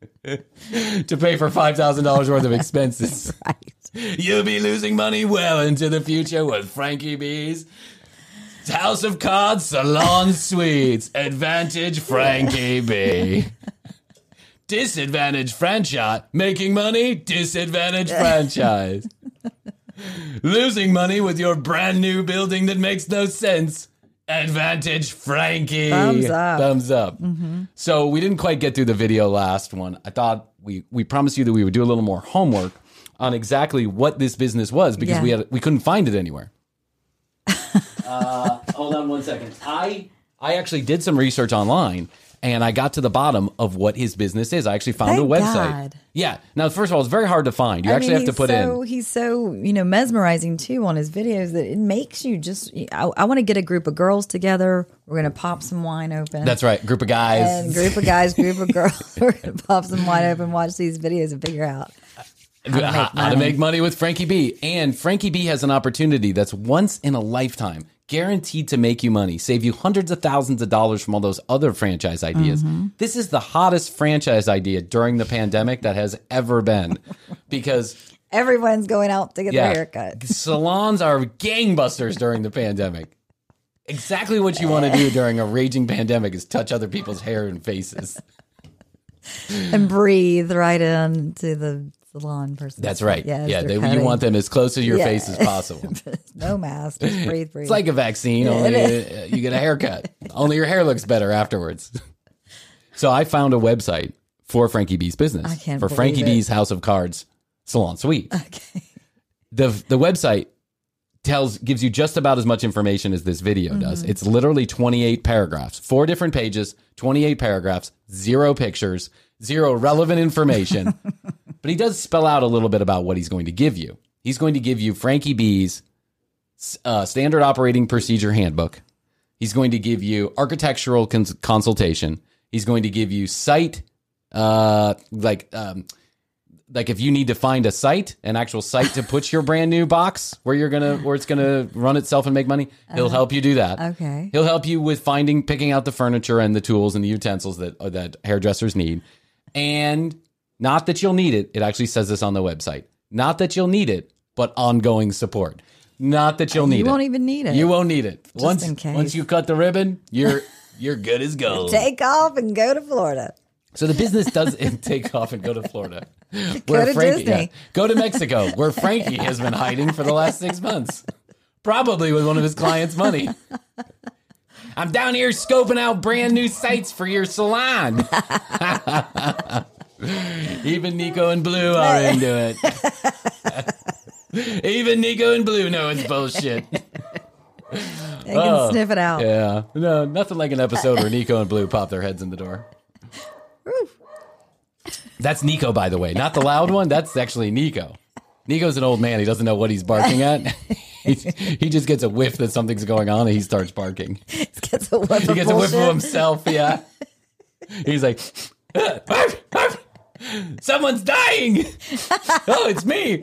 to pay for $5,000 worth of expenses. Right. You'll be losing money well into the future with Frankie B's House of Cards Salon Suites. Advantage Frankie B. Disadvantage franchise. Making money. Disadvantage franchise. Losing money with your brand new building that makes no sense. Advantage Frankie. Thumbs up. Thumbs up. Mm-hmm. So we didn't quite get through the video last one. I thought we promised you that we would do a little more homework on exactly what this business was because we couldn't find it anywhere. Hold on one second. I actually did some research online. And I got to the bottom of what his business is. I actually found a website. God. Yeah. Now, first of all, it's very hard to find. You actually have to put in. He's so, mesmerizing too on his videos that it makes you just. I want to get a group of girls together. We're going to pop some wine open. That's right. Group of guys. And group of guys, group of girls. We're going to pop some wine open, watch these videos, and figure out how to make money with Frankie B. And Frankie B has an opportunity that's once in a lifetime. Guaranteed to make you money, save you hundreds of thousands of dollars from all those other franchise ideas. Mm-hmm. This is the hottest franchise idea during the pandemic that has ever been because everyone's going out to get their haircut. Salons are gangbusters during the pandemic. Exactly what you want to do during a raging pandemic is touch other people's hair and faces. And breathe right into the salon person. That's right. Yeah, you want them as close to your face as possible. No mask, just breathe. It's like a vaccine, only you get a haircut. Only your hair looks better afterwards. So I found a website for Frankie B's business. I can't for believe Frankie it. B's House of Cards Salon Suite. Okay. The website gives you just about as much information as this video does. It's literally 28 paragraphs, 4 different pages, 28 paragraphs, 0 pictures, 0 relevant information. But he does spell out a little bit about what he's going to give you. He's going to give you Frankie B's standard operating procedure handbook. He's going to give you architectural consultation. He's going to give you site, like if you need to find a site, an actual site to put your brand new box where it's gonna run itself and make money, he'll help you do that. Okay. He'll help you with picking out the furniture and the tools and the utensils that hairdressers need. And not that you'll need it. It actually says this on the website. Not that you'll need it, but ongoing support. Not that you'll need it. You won't even need it. You won't need it. Just in case. Once you cut the ribbon, you're good as gold. Take off and go to Florida. So the business does take off and go to Florida. Go to Disney. Yeah, go to Mexico, where Frankie has been hiding for the last 6 months. Probably with one of his clients' money. I'm down here scoping out brand new sites for your salon. Even Nico and Blue are into it. Even Nico and Blue know it's bullshit. They can sniff it out. Yeah. No, nothing like an episode where Nico and Blue pop their heads in the door. That's Nico, by the way. Not the loud one. That's actually Nico. Nico's an old man. He doesn't know what he's barking at. He just gets a whiff that something's going on and he starts barking. He gets a whiff He gets a whiff of himself, yeah. He's like, someone's dying. Oh, it's me.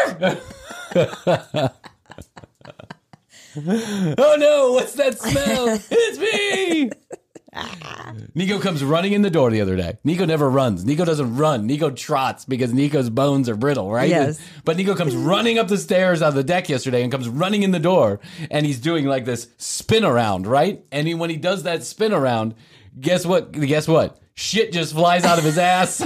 Oh no, what's that smell? It's me. Nico comes running in the door the other day. Nico never runs. Nico doesn't run. Nico trots because Nico's bones are brittle, right? Yes. But Nico comes running up the stairs out of the deck yesterday and comes running in the door. And he's doing like this spin around, right? And when he does that spin around, guess what? Shit just flies out of his ass.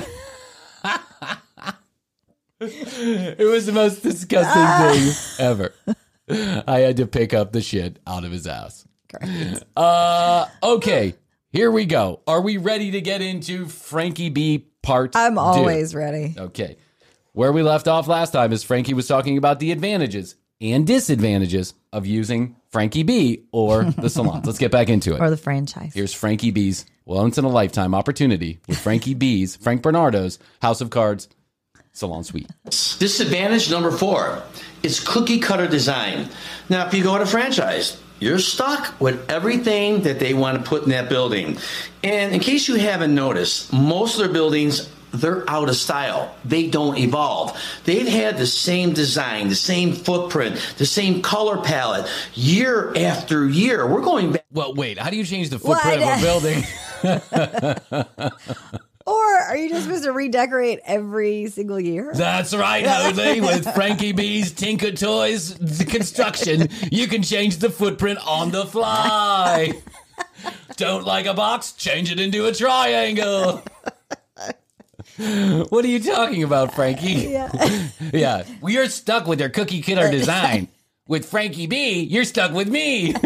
It was the most disgusting thing ever. I had to pick up the shit out of his ass. Great. Okay. Here we go. Are we ready to get into Frankie B part 2? I'm always ready. Okay. Where we left off last time is Frankie was talking about the advantages and disadvantages of using Frankie B or the salons. Let's get back into it. Or the franchise. Here's Frankie B's once-in-a-lifetime opportunity with Frank Bernardo's House of Cards Salon Suite. Disadvantage number 4 is cookie cutter design. Now, if you go to franchise, you're stuck with everything that they want to put in that building. And in case you haven't noticed, most of their buildings, they're out of style. They don't evolve. They've had the same design, the same footprint, the same color palette year after year. We're going back. Well, wait, how do you change the footprint of a building? Or are you just supposed to redecorate every single year? That's right, Jose. With Frankie B's Tinker Toys construction, you can change the footprint on the fly. Don't like a box? Change it into a triangle. What are you talking about, Frankie? Yeah. We are stuck with their cookie cutter design. With Frankie B, you're stuck with me.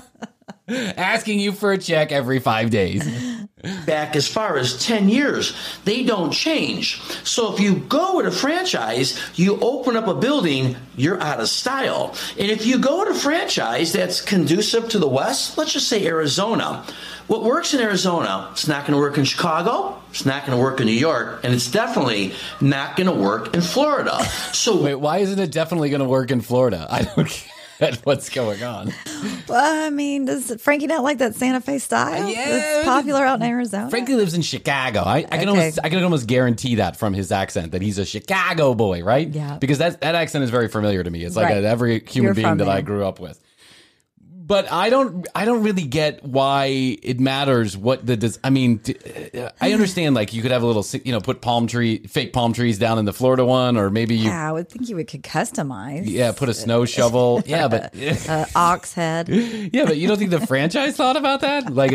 Asking you for a check every 5 days. Back as far as 10 years, they don't change. So if you go with a franchise, you open up a building, you're out of style. And if you go to a franchise that's conducive to the West, let's just say Arizona. What works in Arizona, it's not going to work in Chicago, it's not going to work in New York, and it's definitely not going to work in Florida. So wait, why isn't it definitely going to work in Florida? I don't get what's going on. Well, I mean, does Frankie not like that Santa Fe style? Yeah, it's popular out in Arizona. Frankie lives in Chicago. I can almost guarantee that from his accent that he's a Chicago boy, right? Yeah. Because that accent is very familiar to me. It's like every human being that I grew up with. But I don't really get why it matters what I mean, I understand like you could have a little, put fake palm trees down in the Florida one, or maybe you. Yeah, I would think you could customize. Yeah, put a snow shovel. Yeah, but ox head. Yeah, but you don't think the franchise thought about that? Like,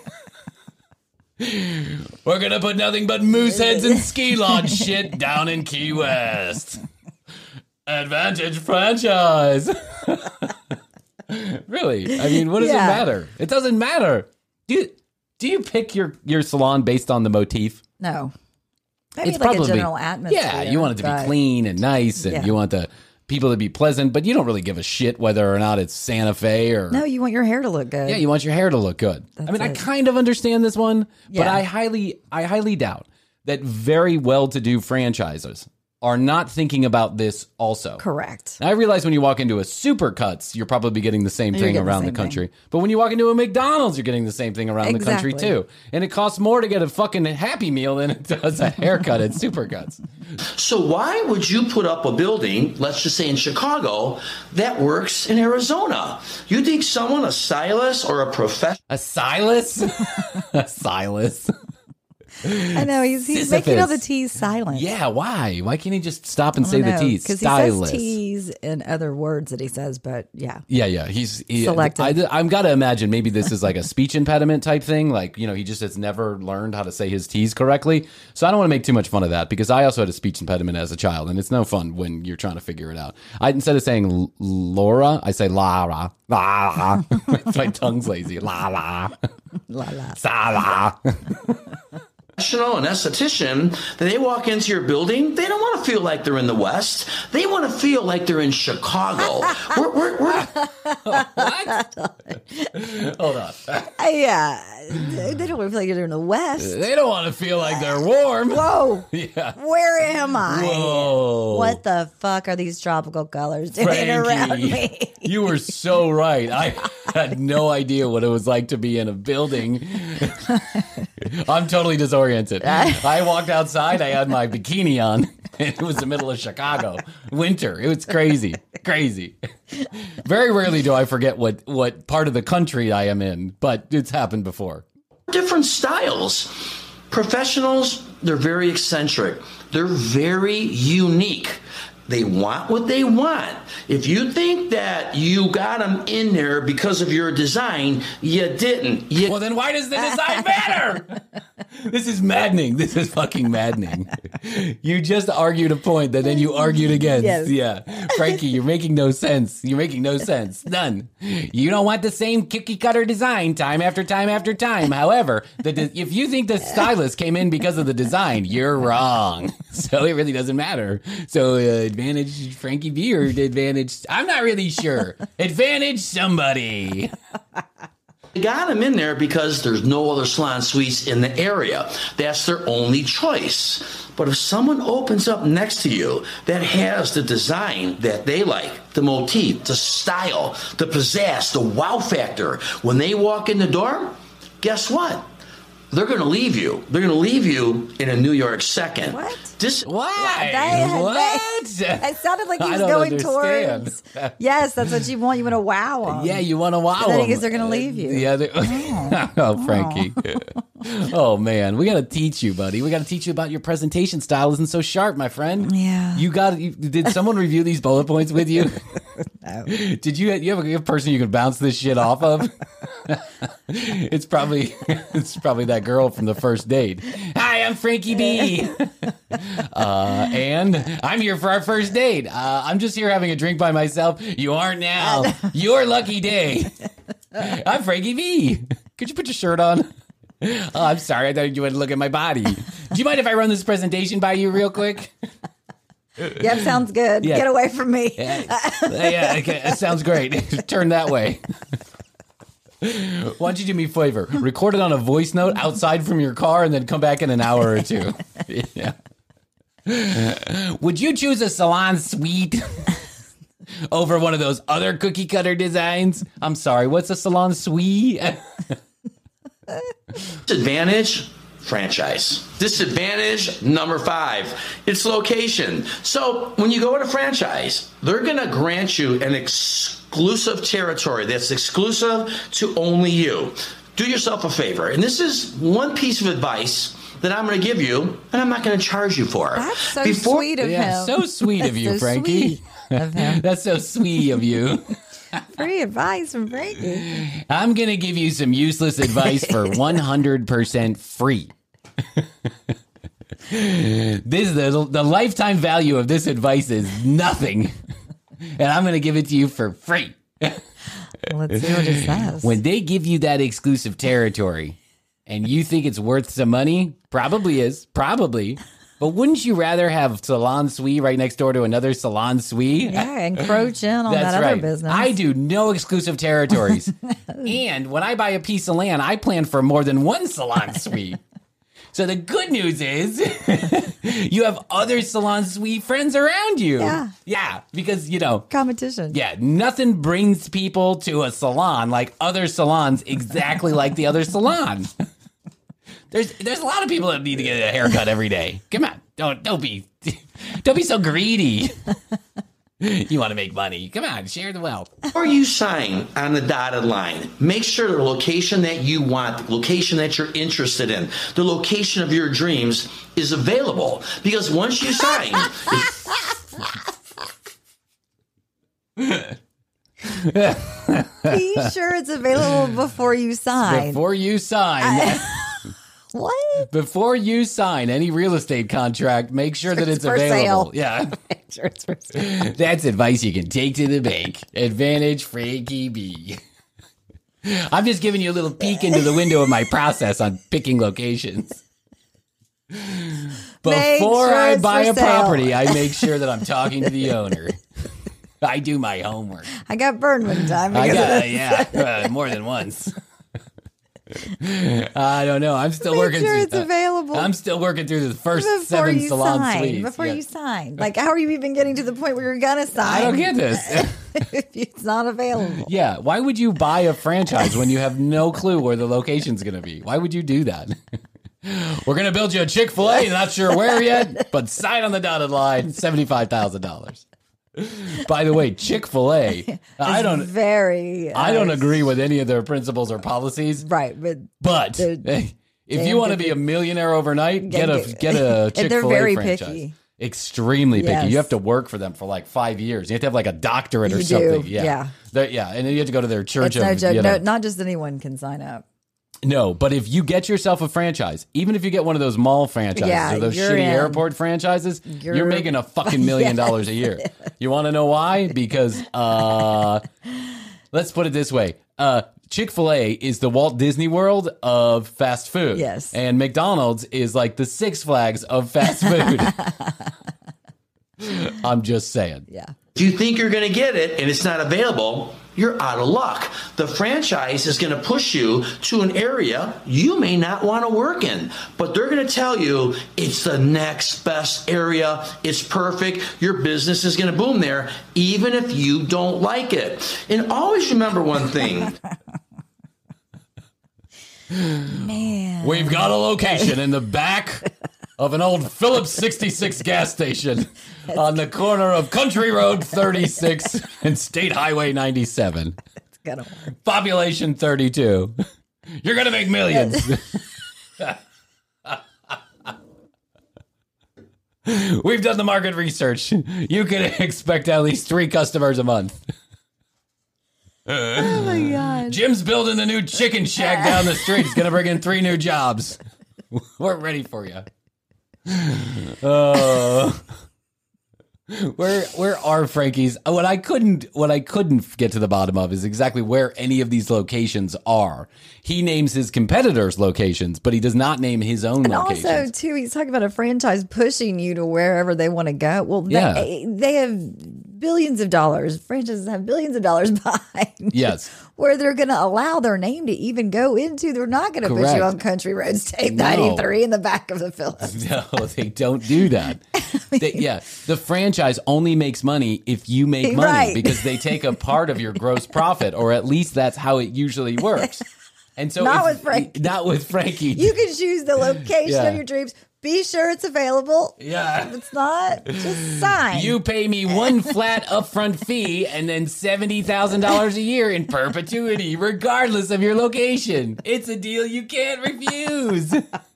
we're gonna put nothing but moose heads and ski lodge shit down in Key West. Advantage franchise. Really? I mean, what does it matter? It doesn't matter. Do you pick your salon based on the motif? No. Maybe it's like probably a general atmosphere. Yeah, you want it to be clean and nice, and you want the people to be pleasant, but you don't really give a shit whether or not it's Santa Fe or... No, you want your hair to look good. Yeah, you want your hair to look good. I kind of understand this one, but I highly doubt that very well-to-do franchisers are not thinking about this also. Correct. I realize when you walk into a Supercuts, you're probably getting the same thing around the country. But when you walk into a McDonald's, you're getting the same thing around the country too. And it costs more to get a fucking Happy Meal than it does a haircut at Supercuts. So why would you put up a building, let's just say in Chicago, that works in Arizona? You think someone, a stylist or a professional... A stylist? A stylist. I know, he's making all the T's silent. Yeah, why? Why can't he just stop and say the T's? Because he says T's in other words that he says, but yeah. Yeah. He's selective. I've got to imagine maybe this is like a speech impediment type thing. Like, he just has never learned how to say his T's correctly. So I don't want to make too much fun of that because I also had a speech impediment as a child, and it's no fun when you're trying to figure it out. Instead of saying Laura, I say Lara. La. My tongue's lazy. La la. La la. Sa la. An esthetician, they walk into your building, they don't want to feel like they're in the West. They want to feel like they're in Chicago. What? Hold on. They don't want to feel like they're in the West. They don't want to feel like they're warm. Whoa. Yeah. Where am I? Whoa. What the fuck are these tropical colors doing around me? You were so right. I had no idea what it was like to be in a building. I'm totally disoriented. I walked outside. I had my bikini on. It was the middle of Chicago. Winter. It was crazy. Crazy. Very rarely do I forget what part of the country I am in, but it's happened before. Different styles. Professionals, they're very eccentric. They're very unique. They want what they want. If you think that you got them in there because of your design, you didn't. Well, then why does the design matter? This is maddening. This is fucking maddening. You just argued a point that then you argued against. Yes. Yeah. Frankie, you're making no sense. You're making no sense. None. You don't want the same cookie cutter design time after time after time. However, if you think the stylist came in because of the design, you're wrong. So it really doesn't matter. So advantage Frankie B or advantage, I'm not really sure. Advantage somebody. They got them in there because there's no other salon suites in the area. That's their only choice. But if someone opens up next to you that has the design that they like, the motif, the style, the pizzazz, the wow factor, when they walk in the door, guess what? They're going to leave you. They're going to leave you in a New York second. What? Why? What? It sounded like he was going towards. Yes, that's what you want. You want to wow them. Yeah, you want to wow them. Because they're going to leave you. Yeah. Oh, Frankie. Oh, man. We got to teach you, buddy. We got to teach you about your presentation style isn't so sharp, my friend. Yeah. Did someone review these bullet points with you? No. Did you have a person you can bounce this shit off of? It's probably that girl from the first date. Hi, I'm Frankie B. And I'm here for our first date. I'm just here having a drink by myself. You aren't now. Your lucky day. I'm Frankie B. Could you put your shirt on? Oh, I'm sorry. I thought you wanted to look at my body. Do you mind if I run this presentation by you real quick? Yep, sounds good. Yeah. Get away from me. Yeah, okay, that sounds great. Turn that way. Why don't you do me a favor? Record it on a voice note outside from your car and then come back in an hour or two. Yeah. Would you choose a salon suite over one of those other cookie cutter designs? I'm sorry, what's a salon suite? Advantage, franchise. Disadvantage, number 5, its location. So when you go to franchise, they're going to grant you an exclusive exclusive territory that's exclusive to only you. Do yourself a favor. And this is one piece of advice that I'm going to give you, and I'm not going to charge you for. That's so sweet of him. So sweet of you, so Frankie. Sweet of him. That's so sweet of you. Free advice from Frankie. I'm going to give you some useless advice for 100% free. This the lifetime value of this advice is nothing. And I'm going to give it to you for free. Let's see what it says. When they give you that exclusive territory and you think it's worth some money, probably is, probably. But wouldn't you rather have Salon Suite right next door to another Salon Suite? Yeah, encroach in on that other business. I do no exclusive territories. And when I buy a piece of land, I plan for more than one Salon Suite. So the good news is you have other Salon Suite friends around you. Yeah. Yeah, because, competition. Yeah, nothing brings people to a salon like other salons exactly like the other salon. There's a lot of people that need to get a haircut every day. Come on, don't be so greedy. You want to make money. Come on, share the wealth. Before you sign on the dotted line, make sure the location that you want, the location that you're interested in, the location of your dreams is available. Because once you sign... Be sure it's available before you sign. Before you sign. What? Before you sign any real estate contract, make sure that it's available. Sale. Yeah. Make sure it's for sale. That's advice you can take to the bank. Advantage Frankie B. I'm just giving you a little peek into the window of my process on picking locations. Before I buy a property, I make sure that I'm talking to the owner. I do my homework. I got burned one time. More than once. I don't know. I'm still working. Sure it's available. I'm still working through the first 7 Salon Suites. Before you sign. Like, how are you even getting to the point where you're going to sign? I don't get this. If it's not available. Yeah. Why would you buy a franchise when you have no clue where the location's going to be? Why would you do that? We're going to build you a Chick-fil-A. Not sure where yet, but sign on the dotted line, $75,000. By the way, Chick-fil-A, I don't agree with any of their principles or policies. Right, but if you want to be a millionaire overnight, get a Chick-fil-A they're very franchise. Picky. Extremely picky. Yes. You have to work for them for like 5 years. You have to have like a doctorate or You something. do. Yeah. And then you have to go to their church. It's no joke. No, not just anyone can sign up. No, but if you get yourself a franchise, even if you get one of those mall franchises or those shitty airport franchises, you're making a fucking $1 million a year. You want to know why? Because let's put it this way. Chick-fil-A is the Walt Disney World of fast food. Yes. And McDonald's is like the Six Flags of fast food. I'm just saying. Yeah. If you think you're going to get it and it's not available, you're out of luck. The franchise is going to push you to an area you may not want to work in, but they're going to tell you it's the next best area. It's perfect. Your business is going to boom there, even if you don't like it. And always remember one thing. Man. We've got a location in the back of an old Phillips 66 gas station on the corner of Country Road 36 and State Highway 97. It's gonna work. Population 32. You're going to make millions. We've done the market research. You can expect at least 3 customers a month. Oh my God. Jim's building a new chicken shack down the street. He's going to bring in 3 new jobs. We're ready for you. Where are Frankie's? What I couldn't get to the bottom of is exactly where any of these locations are. He names his competitors' locations, but he does not name his own locations. And also, too, he's talking about a franchise pushing you to wherever they want to go. Well, they have billions of dollars. Franchises have billions of dollars behind. Yes. Where they're going to allow their name to even go into. They're not going to push you on Country Road State 93 in the back of the Phillips. No, they don't do that. The franchise only makes money if you make money because they take a part of your gross profit, or at least that's how it usually works. And so Not with Frankie. Not with Frankie. You can choose the location of your dreams, be sure it's available. Yeah. If it's not, just sign. You pay me one flat upfront fee and then $70,000 a year in perpetuity, regardless of your location. It's a deal you can't refuse.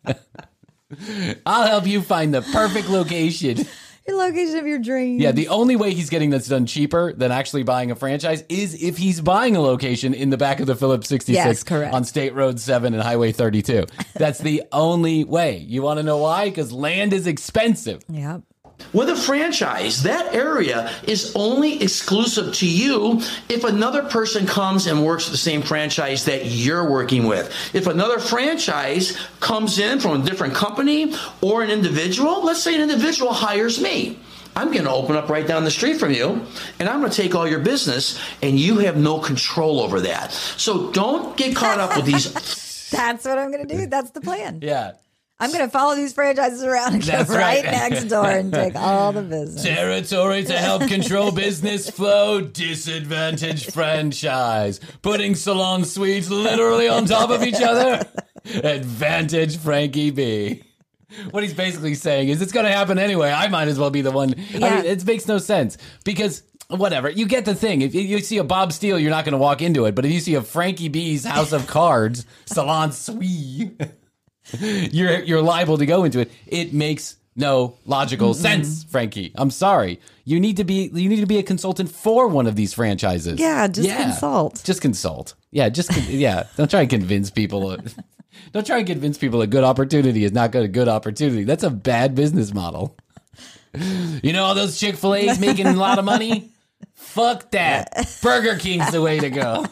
I'll help you find the perfect location. Your location of your dreams. Yeah, the only way he's getting this done cheaper than actually buying a franchise is if he's buying a location in the back of the Phillips 66 on State Road 7 and Highway 32. That's the only way. You want to know why? Because land is expensive. Yep. With a franchise, that area is only exclusive to you if another person comes and works at the same franchise that you're working with. If another franchise comes in from a different company or an individual, let's say an individual hires me. I'm going to open up right down the street from you, and I'm going to take all your business, and you have no control over that. So don't get caught up with these. That's what I'm going to do. That's the plan. Yeah. I'm going to follow these franchises around and go right next door and take all the business. Territory to help control business flow, disadvantaged franchise. Putting salon suites literally on top of each other. Advantage Frankie B. What he's basically saying is it's going to happen anyway. I might as well be the one. Yeah. I mean, it makes no sense because whatever. You get the thing. If you see a Bob Steele, you're not going to walk into it. But if you see a Frankie B's House of Cards, salon suite... You're liable to go into it. It makes no logical sense, Frankie. I'm sorry. You need to be a consultant for one of these franchises. Yeah, consult. Just consult. Yeah, Don't try and convince people. Don't try and convince people a good opportunity is not a good opportunity. That's a bad business model. You know all those Chick-fil-A's making a lot of money? Fuck that. Burger King's the way to go.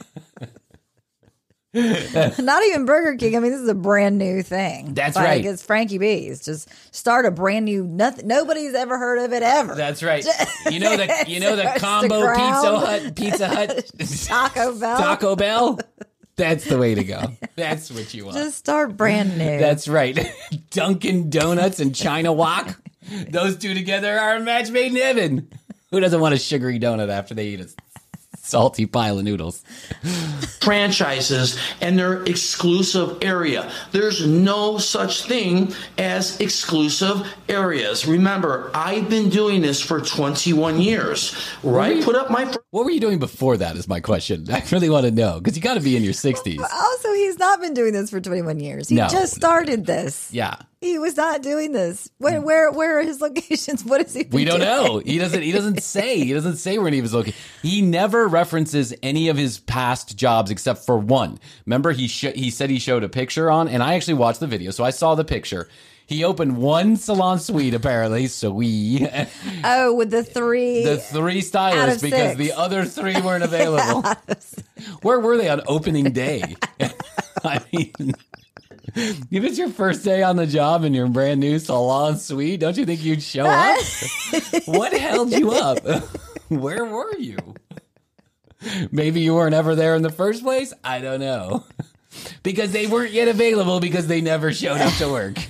Not even Burger King. I mean, this is a brand new thing. That's right. It's Frankie B's. Just start a brand new nothing. Nobody's ever heard of it ever. That's right. You know the combo Pizza Hut, Taco Bell. That's the way to go. That's what you want. Just start brand new. That's right. Dunkin' Donuts and China Wok. Those two together are a match made in heaven. Who doesn't want a sugary donut after they eat a salty pile of noodles? Franchises and their exclusive area. There's no such thing as exclusive areas. Remember, I've been doing this for 21 years. Right? What were you doing before that is my question. I really want to know because you got to be in your 60s. Also, he's not been doing this for 21 years. He just started this. Yeah. He was not doing this. Where are his locations? What is he? We don't know. He doesn't say. He doesn't say where any of his locations. He never references any of his past jobs except for one. Remember, he said he showed a picture on, and I actually watched the video, so I saw the picture. He opened one salon suite, apparently. With the three stylists because the other three weren't available. Where were they on opening day? I mean, if it's your first day on the job and your brand new salon suite, don't you think you'd show up? What held you up? Where were you? Maybe you weren't ever there in the first place? I don't know. Because they weren't yet available because they never showed up to work.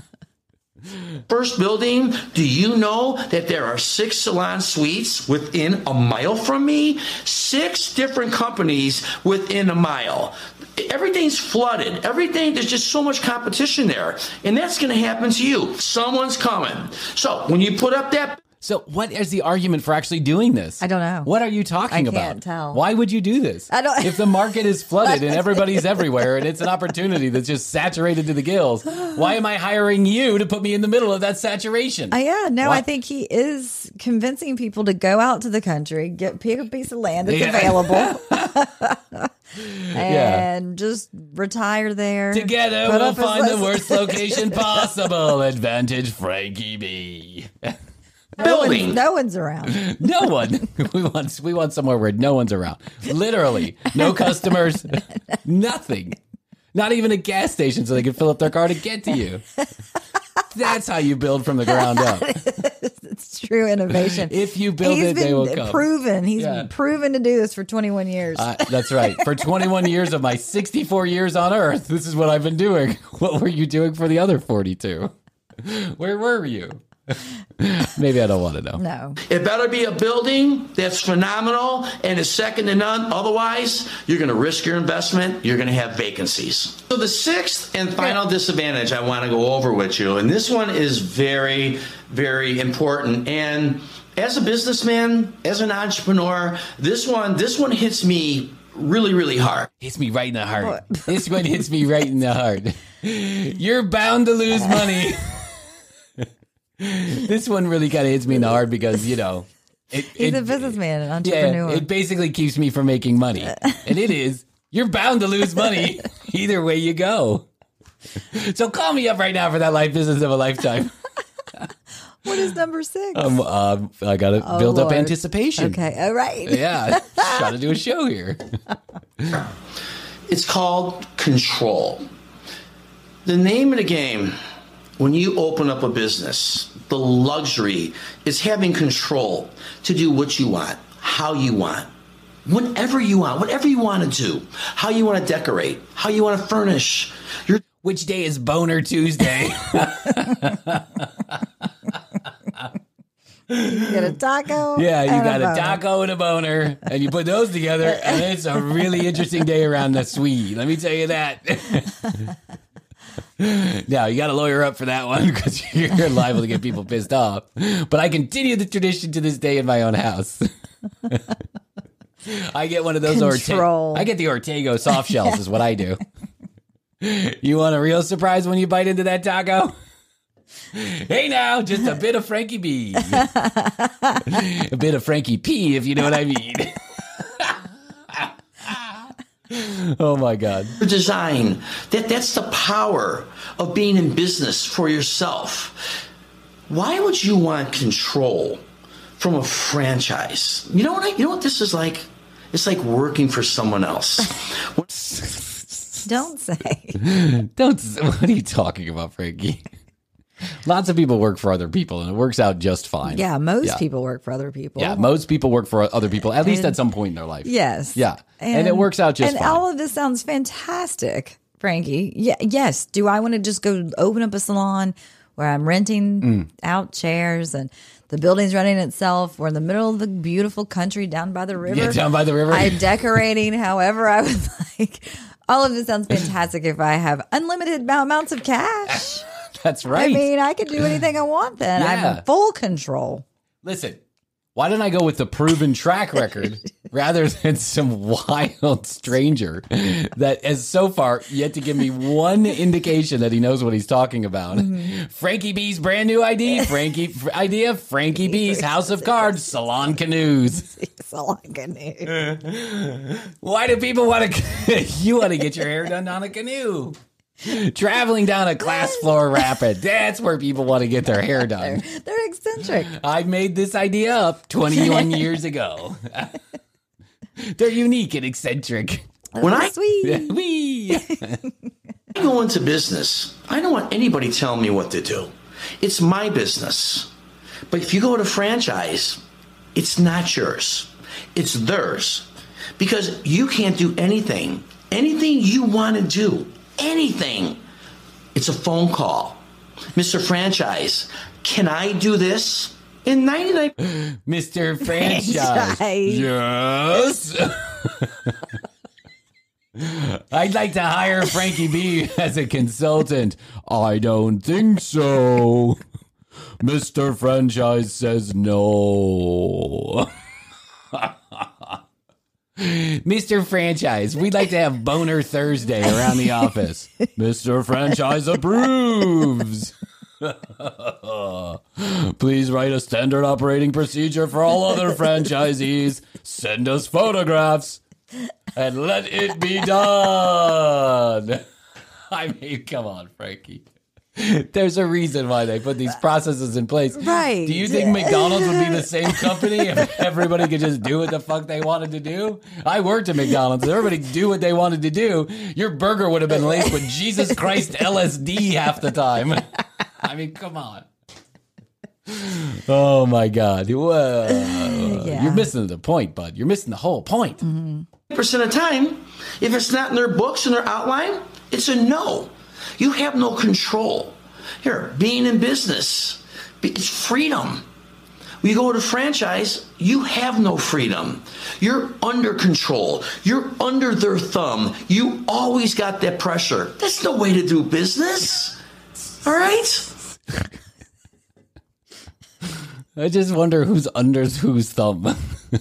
First building, do you know that there are 6 salon suites within a mile from me? 6 different companies within a mile. Everything's flooded. There's just so much competition there. And that's going to happen to you. Someone's coming. So when you put up that... So what is the argument for actually doing this? I don't know. What are you talking about? I can't tell. Why would you do this? I don't. If the market is flooded and everybody's everywhere and it's an opportunity that's just saturated to the gills, why am I hiring you to put me in the middle of that saturation? I think he is convincing people to go out to the country, pick a piece of land that's available. And just retire there. Together we'll find the worst location possible. Advantage Frankie B. No one's around. No one. We want somewhere where no one's around. Literally, no customers, nothing. Not even a gas station so they can fill up their car to get to you. That's how you build from the ground up. It's true innovation. If you build they will come. He's proven to do this for 21 years. That's right. For 21 years of my 64 years on Earth, this is what I've been doing. What were you doing for the other 42? Where were you? Maybe I don't want to know. No. It better be a building that's phenomenal and is second to none. Otherwise, you're going to risk your investment. You're going to have vacancies. So the sixth and final disadvantage I want to go over with you, and this one is very, very important. And as a businessman, as an entrepreneur, this one hits me really, really hard. Hits me right in the heart. This one hits me right in the heart. You're bound to lose money. This one really kind of hits me in the heart because, you know. He's a businessman, an entrepreneur. Yeah, it basically keeps me from making money. And it is, you're bound to lose money either way you go. So call me up right now for that life business of a lifetime. What is number 6? I got to build up anticipation. Okay, all right. Yeah, trying to do a show here. It's called control. The name of the game, when you open up a business, the luxury is having control to do what you want, how you want, whenever you want, whatever you want to do, how you want to decorate, how you want to furnish. Which day is Boner Tuesday? You got a taco. Yeah, you got a taco and a boner, and you put those together, and it's a really interesting day around the suite. Let me tell you that. Now, you got to lawyer up for that one because you're liable to get people pissed off. But I continue the tradition to this day in my own house. I get one of those I get the Ortego soft shells is what I do. You want a real surprise when you bite into that taco? Hey now, just a bit of Frankie B. A bit of Frankie P, if you know what I mean. Oh my God. Design. That's the power of being in business for yourself. Why would you want control from a franchise? You know what this is like? It's like working for someone else. Don't say. What are you talking about, Frankie? Lots of people work for other people, and it works out just fine. Yeah, most people work for other people. Yeah, most people work for other people, at least at some point in their life. Yes. Yeah, and it works out just fine. And all of this sounds fantastic, Frankie. Yeah, yes. Do I want to just go open up a salon where I'm renting out chairs and the building's running itself? We're in the middle of the beautiful country down by the river. Yeah, down by the river. I'm decorating however I would like. All of this sounds fantastic if I have unlimited amounts of cash. That's right. I mean, I can do anything I want then. I'm in full control. Listen, why don't I go with the proven track record rather than some wild stranger that has so far yet to give me one indication that he knows what he's talking about? Mm-hmm. Frankie B's brand new Frankie B's House of Cards, Salon Canoes. Salon Canoe. Why do people want to? You want to get your hair done on a canoe? Traveling down a class floor rapid. That's where people want to get their hair done. They're eccentric. I made this idea up 21 years ago. They're unique and eccentric. When I I go into business, I don't want anybody telling me what to do. It's my business. But if you go to franchise, it's not yours. It's theirs. Because you can't do anything. Anything you want to do. Anything. It's a phone call. Mr. Franchise, can I do this? In 99... Mr. Franchise. Yes. I'd like to hire Frankie B as a consultant. I don't think so. Mr. Franchise says no. Mr. Franchise, we'd like to have Boner Thursday around the office. Mr. Franchise approves. Please write a standard operating procedure for all other franchisees. Send us photographs and let it be done. I mean, come on, Frankie. There's a reason why they put these processes in place. Right. Do you think McDonald's would be the same company if everybody could just do what the fuck they wanted to do? I worked at McDonald's. If everybody could do what they wanted to do, your burger would have been laced with Jesus Christ LSD half the time. I mean, come on. Oh, my God. Well, you're missing the point, bud. You're missing the whole point. 90% of the time, if it's not in their books and their outline, it's a no. You have no control. Here, being in business, It's freedom. When you go to franchise, you have no freedom. You're under control. You're under their thumb. You always got that pressure. That's no way to do business. All right? I just wonder who's under whose thumb.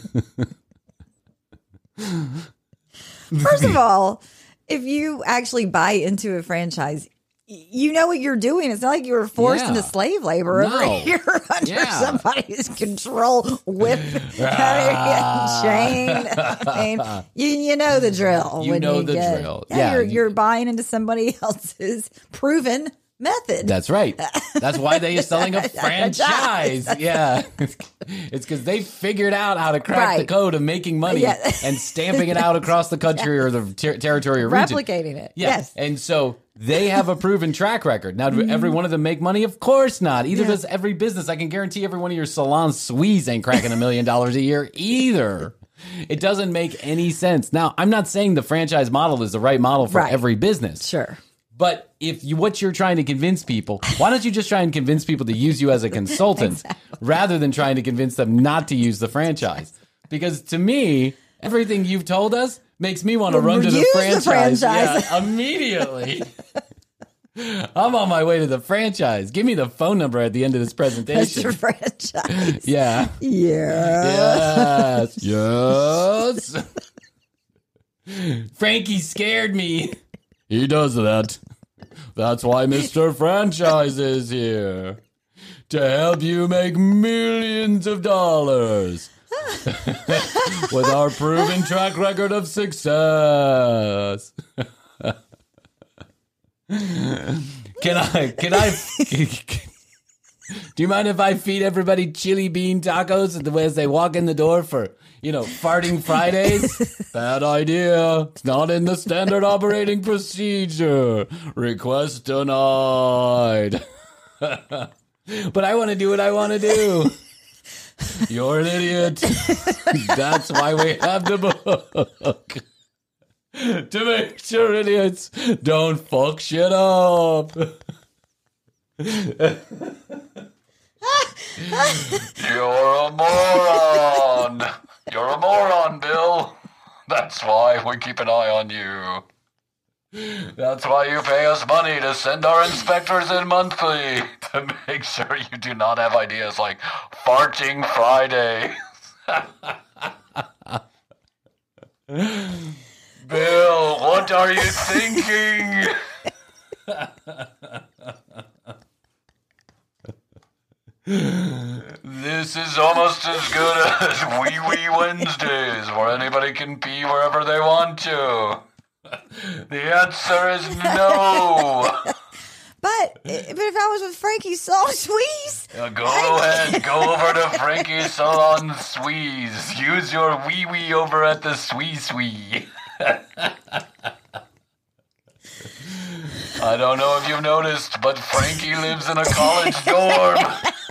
First of all, if you actually buy into a franchise, you know what you're doing. It's not like you were forced into slave labor over here under somebody's control, whip, chain. I mean, you know the drill. You know the drill. Yeah, you're buying into somebody else's proven method. That's right. That's why they're selling a franchise. Yeah. It's because they figured out how to crack the code of making money and stamping it out across the country or the territory or region. Replicating it. Yeah. Yes. And so they have a proven track record. Now, do every one of them make money? Of course not. Either does every business. I can guarantee every one of your salon suites ain't cracking $1 million a year either. It doesn't make any sense. Now, I'm not saying the franchise model is the right model for every business. Sure. But if what you're trying to convince people, why don't you just try and convince people to use you as a consultant rather than trying to convince them not to use the franchise? Because to me, everything you've told us makes me want to run to the franchise. Yeah, immediately. I'm on my way to the franchise. Give me the phone number at the end of this presentation. Mr. Franchise. Yeah. Yeah. Yes. Frankie scared me. He does that. That's why Mr. Franchise is here. To help you make millions of dollars. With our proven track record of success. Can I do you mind if I feed everybody chili bean tacos as they walk in the door for, farting Fridays? Bad idea. It's not in the standard operating procedure. Request denied. But I want to do what I want to do. You're an idiot. That's why we have the book. To make sure idiots don't fuck shit up. You're a moron. You're a moron, Bill. That's why we keep an eye on you. That's why you pay us money to send our inspectors in monthly to make sure you do not have ideas like farting Friday. Bill, what are you thinking? This is almost as good as Wee Wee Wednesdays, where anybody can pee wherever they want to. The answer is no. But if I was with Frankie Salon Suisse... Go ahead. Go over to Frankie Salon Suisse. Use your wee wee over at the Swee. I don't know if you've noticed, but Frankie lives in a college dorm.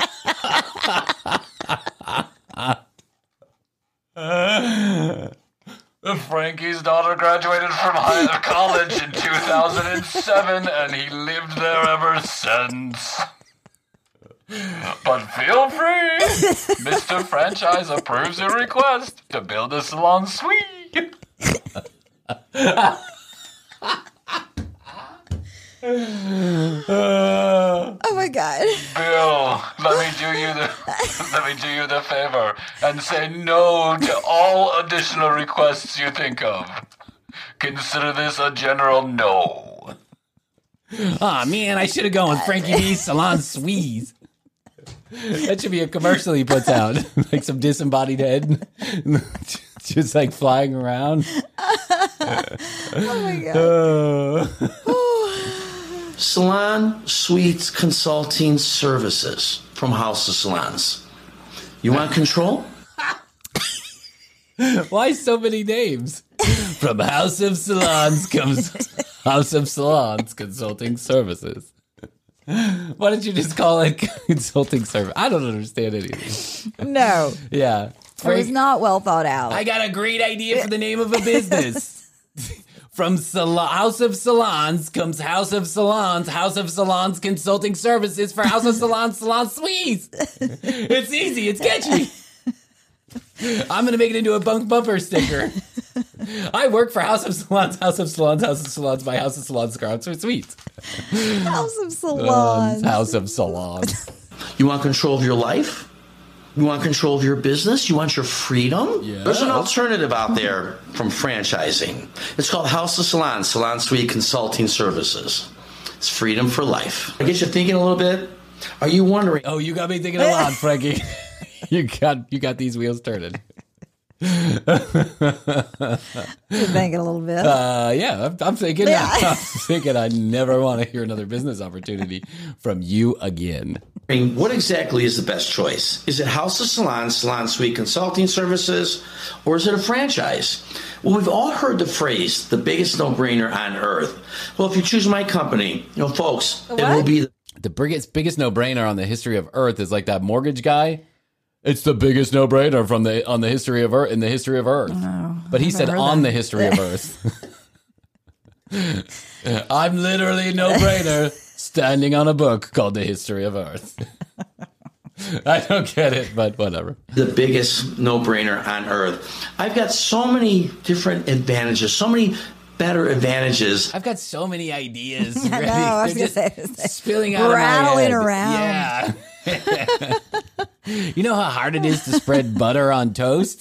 Frankie's daughter graduated from college in 2007, and he lived there ever since. But feel free. Mr. Franchise approves your request to build a salon suite. Oh my God, Bill, let me do you the favor and say no to all additional requests you think of. Consider this a general no. Aw, man, I should have gone with Frankie D's Salon Suisse. That should be a commercial he puts out, like some disembodied head, just like flying around. Oh my God. Salon Suites Consulting Services from House of Salons. You want control? Why so many names? From House of Salons comes House of Salons Consulting Services. Why don't you just call it consulting service? I don't understand anything. No. Yeah. It was not well thought out. I got a great idea for the name of a business. From House of Salons comes House of Salons consulting services for House of Salons Suites. It's easy. It's catchy. I'm going to make it into a bumper sticker. I work for House of Salons by House of Salons Suites. House of Salons. House of Salons. You want control of your life? You want control of your business? You want your freedom? Yeah. There's an alternative out there from franchising. It's called House of Salons, Salon Suite Consulting Services. It's freedom for life. I get you thinking a little bit. Are you wondering? Oh, you got me thinking a lot, Frankie. You got these wheels turning. You're thinking a little bit. Yeah, I'm thinking. Yeah. I'm thinking I never want to hear another business opportunity from you again. What exactly is the best choice? Is it House of Salons, Salon Suite Consulting Services, or is it a franchise? Well, we've all heard the phrase, the biggest no-brainer on earth. Well, if you choose my company, folks, it will be the biggest no-brainer on the history of Earth is like that mortgage guy. It's the biggest no-brainer on the history of Earth in the history of Earth. Oh, but he said on the history of Earth. I'm literally no-brainer standing on a book called The History of Earth. I don't get it, but whatever. The biggest no-brainer on earth. I've got so many different advantages, so many better advantages. I've got so many ideas. I know, I was going to say. Spilling out rattling of my head. Around. Yeah. You know how hard it is to spread butter on toast?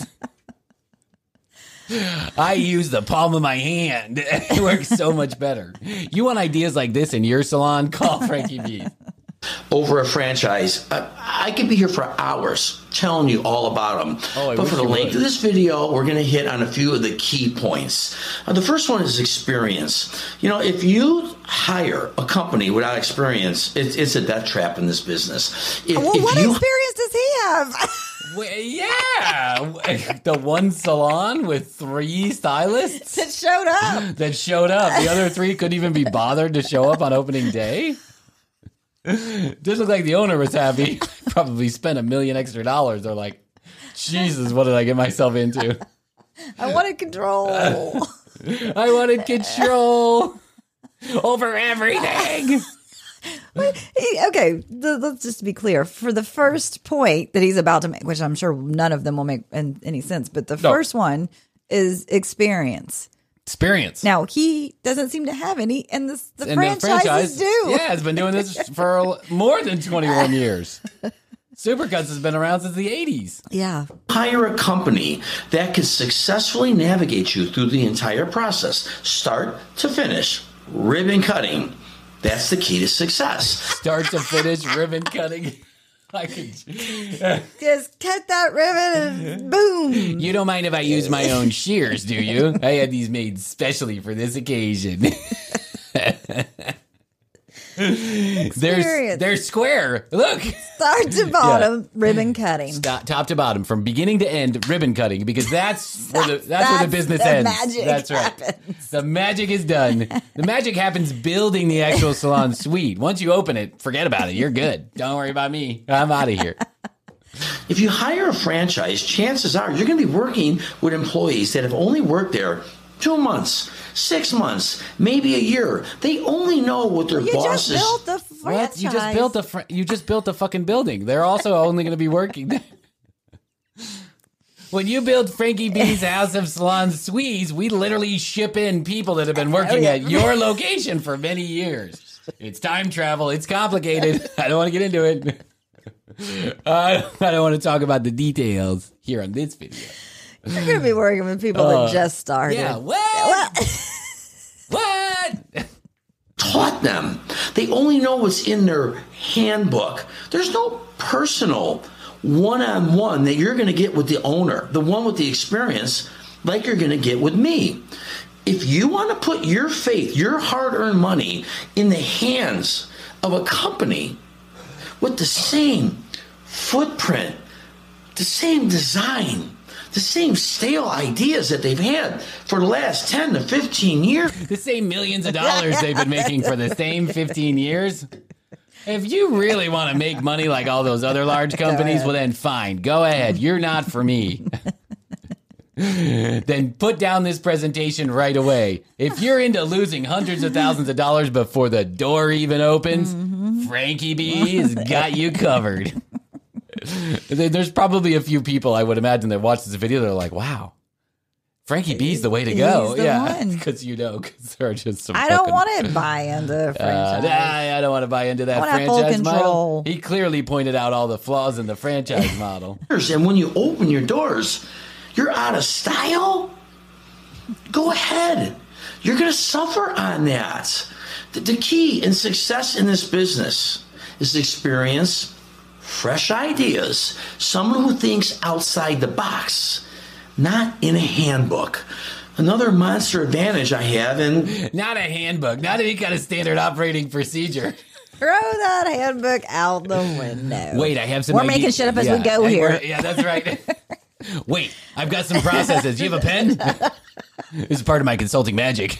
I use the palm of my hand. It works so much better. You want ideas like this in your salon? Call Frankie B. Over a franchise, I could be here for hours telling you all about them. But for the length of this video, we're going to hit on a few of the key points. The first one is experience. If you hire a company without experience, it's a death trap in this business. What experience does he have? Yeah, the one salon with 3 stylists that showed up. The other 3 couldn't even be bothered to show up on opening day. This looked like the owner was happy. Probably spent $1 million extra. They're like, Jesus, what did I get myself into? I wanted control. I wanted control over everything. Okay, let's just be clear. For the first point that he's about to make, which I'm sure none of them will make any sense, but the first one is experience. Now, he doesn't seem to have any, and the franchises do. Yeah, it's been doing this for more than 21 years. Supercuts has been around since the 80s. Yeah. Hire a company that can successfully navigate you through the entire process, start to finish, ribbon cutting. That's the key to success. Start to finish, ribbon cutting. I could just cut that ribbon and boom. You don't mind if I use my own shears, do you? I had these made specially for this occasion. They're square. Look. Start to bottom, ribbon cutting. Top to bottom, from beginning to end, ribbon cutting, because that's where the business ends. Magic that's right. happens. The magic is done. The magic happens building the actual salon suite. Once you open it, forget about it. You're good. Don't worry about me. I'm out of here. If you hire a franchise, chances are you're going to be working with employees that have only worked there 2 months, 6 months, maybe a year. They only know what their boss is. You just built the franchise. You just built the fucking building. They're also only going to be working there. When you build Frankie B's House of Salons Suites, we literally ship in people that have been working at your location for many years. It's time travel. It's complicated. I don't want to get into it. I don't want to talk about the details here on this video. You're going to be working with people that just started. Yeah, what? Taught them. They only know what's in their handbook. There's no personal one-on-one that you're going to get with the owner, the one with the experience, like you're going to get with me. If you want to put your faith, your hard-earned money in the hands of a company with the same footprint, the same design, the same stale ideas that they've had for the last 10 to 15 years. The same millions of dollars they've been making for the same 15 years. If you really want to make money like all those other large companies, well then fine. Go ahead. You're not for me. then put down this presentation right away. If you're into losing hundreds of thousands of dollars before the door even opens, Frankie B has got you covered. There's probably a few people, I would imagine, that watch this video. They're like, wow, Frankie B's the way to go. Because they're just some I don't want to buy into franchise. I don't want to buy into that franchise model. He clearly pointed out all the flaws in the franchise model. And when you open your doors, you're out of style? Go ahead. You're going to suffer on that. The key in success in this business is experience, fresh ideas, someone who thinks outside the box, not in a handbook. Another monster advantage I have in... Not a handbook, not any kind of standard operating procedure. Throw that handbook out the window. Wait, I have some... We're making shit up as we go here. Yeah, that's right. Wait, I've got some processes. Do you have a pen? This is part of my consulting magic.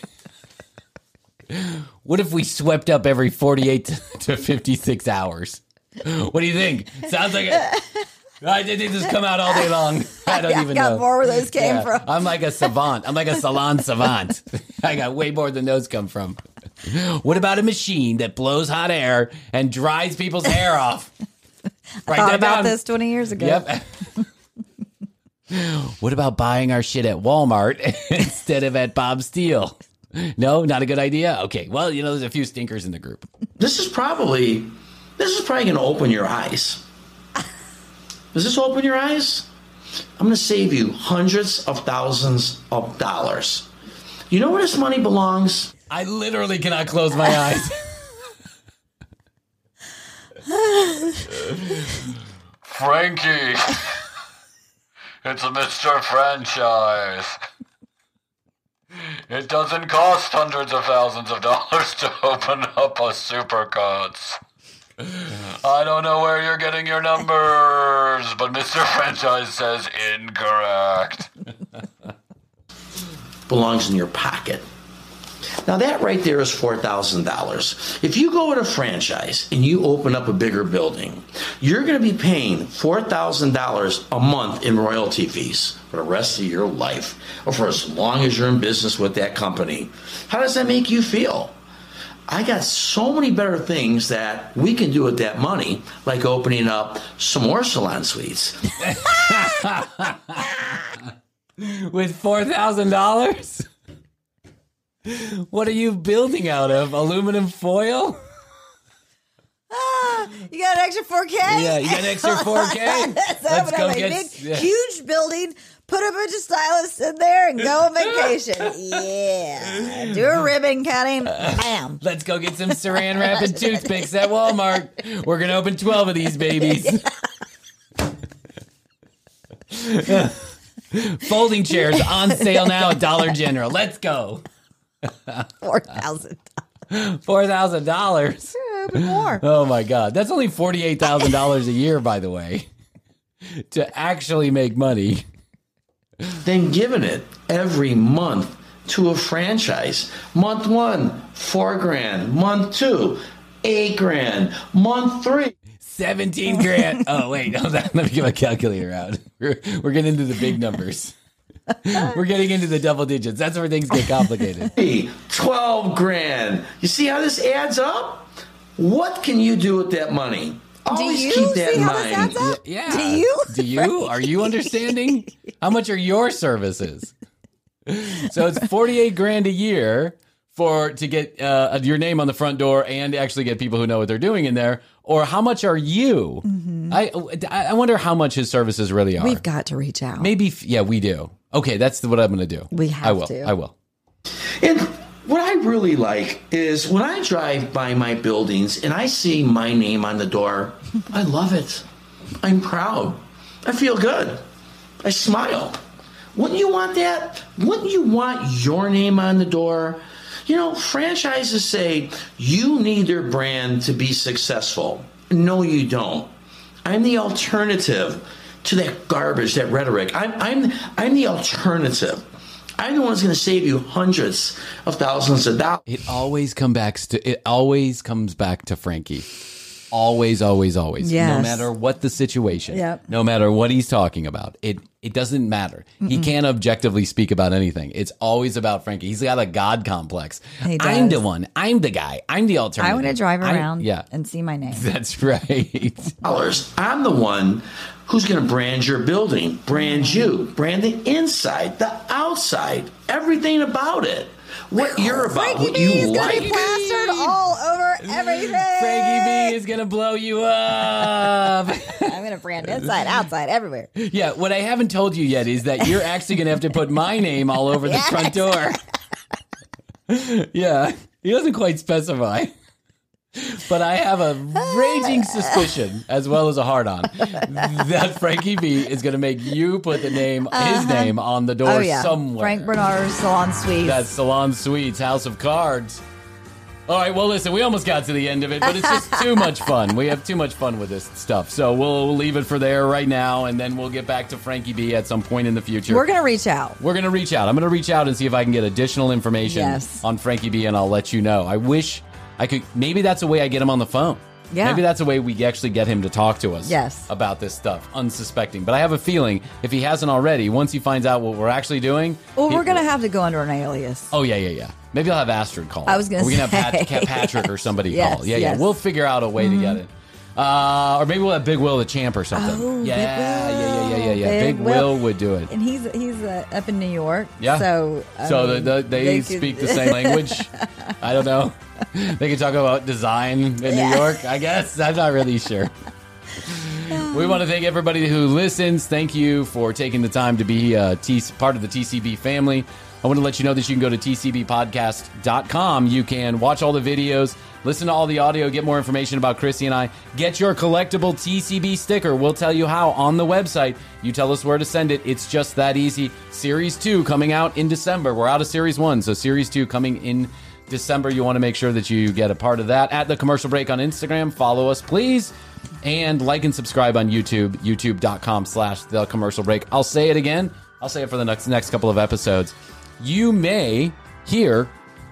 What if we swept up every 48 to 56 hours? What do you think? Sounds like it. I did just come out all day long. I don't even know. I got more where those came from. I'm like a savant. I'm like a salon savant. I got way more than those come from. What about a machine that blows hot air and dries people's hair off? I thought about this 20 years ago. Yep. What about buying our shit at Walmart instead of at Bob Steele? No, not a good idea? Okay, well, there's a few stinkers in the group. This is probably going to open your eyes. Does this open your eyes? I'm going to save you hundreds of thousands of dollars. You know where this money belongs? I literally cannot close my eyes. Frankie, it's a Mr. Franchise. It doesn't cost hundreds of thousands of dollars to open up a Supercuts. I don't know where you're getting your numbers, but Mr. Franchise says incorrect. Belongs in your pocket. Now that right there is $4,000. If you go with a franchise and you open up a bigger building, you're going to be paying $4,000 a month in royalty fees for the rest of your life, or for as long as you're in business with that company. How does that make you feel? I got so many better things that we can do with that money, like opening up some more salon suites. With $4,000? What are you building out of? Aluminum foil? You got an extra 4K? Yeah, you got an extra 4K? Let's go get a big, huge building, put a bunch of stylists in there, and go on vacation. Yeah. Do a ribbon cutting. Bam. Let's go get some saran wrap and toothpicks at Walmart. We're going to open 12 of these babies. Folding chairs on sale now at Dollar General. Let's go. $4,000. $4,000? More. Oh my God. That's only $48,000 a year, by the way, to actually make money. Then giving it every month to a franchise. Month 1, $4,000. Month 2, $8,000. Month 3, 17 grand. Oh, wait. Hold on. Let me get my calculator out. We're getting into the big numbers. We're getting into the double digits. That's where things get complicated. $12,000. You see how this adds up? What can you do with that money? Always keep that in mind. Yeah. Do you? Do you? Are you understanding? How much are your services? So it's $48,000 a year to get your name on the front door and actually get people who know what they're doing in there. Or how much are you? Mm-hmm. I wonder how much his services really are. We've got to reach out. Maybe, yeah, we do. Okay, that's what I'm going to do. We have to. I will. And what I really like is when I drive by my buildings and I see my name on the door, I love it. I'm proud. I feel good. I smile. Wouldn't you want that? Wouldn't you want your name on the door? Franchises say you need their brand to be successful. No, you don't. I'm the alternative to that garbage, that rhetoric. I'm the alternative. I'm the one who's going to save you hundreds of thousands of dollars. It always comes back to Frankie. Always, always, always. Yes. No matter what the situation. Yep. No matter what he's talking about. It doesn't matter. He can't objectively speak about anything. It's always about Frankie. He's got a God complex. He does. I'm the one. I'm the guy. I'm the alternative. I want to drive around yeah. and see my name. That's right. I'm the one who's going to brand your building, brand you, brand the inside, the outside, everything about it. What you're about, what you like. Frankie B is going to be plastered all over everything. Frankie B is going to blow you up. I'm going to brand inside, outside, everywhere. Yeah, what I haven't told you yet is that you're actually going to have to put my name all over the front door. Yeah, he doesn't quite specify. But I have a raging suspicion, as well as a hard-on, that Frankie B is going to make you put his name on the door somewhere. Frank Bernard's Salon Suites. That's Salon Suites, House of Cards. All right, well, listen, we almost got to the end of it, but it's just too much fun. We have too much fun with this stuff. So we'll leave it for there right now, and then we'll get back to Frankie B at some point in the future. We're going to reach out. We're going to reach out. I'm going to reach out and see if I can get additional information on Frankie B, and I'll let you know. I wish I could. Maybe that's a way I get him on the phone. Yeah. Maybe that's a way we actually get him to talk to us about this stuff, unsuspecting. But I have a feeling if he hasn't already, once he finds out what we're actually doing... Well, we're going to have to go under an alias. Oh, yeah. Maybe I'll have Astrid call. I was going to say. We're going to have Patrick or somebody call. Yeah. Yes. We'll figure out a way to get it. Or maybe we'll have Big Will the Champ or something. Oh, yeah. Big Will would do it. And he's up in New York. Yeah. So they speak the same language. I don't know. They can talk about design in New York, I guess. I'm not really sure. We want to thank everybody who listens. Thank you for taking the time to be part of the TCB family. I want to let you know that you can go to tcbpodcast.com. You can watch all the videos, listen to all the audio, get more information about Chrissy and I. Get your collectible TCB sticker. We'll tell you how on the website. You tell us where to send it. It's just that easy. Series 2 coming out in December. We're out of Series 1, so Series 2 coming in December. You want to make sure that you get a part of that. At The Commercial Break on Instagram. Follow us, please. And like and subscribe on YouTube, youtube.com/The Commercial Break. I'll say it again. I'll say it for the next couple of episodes. You may hear,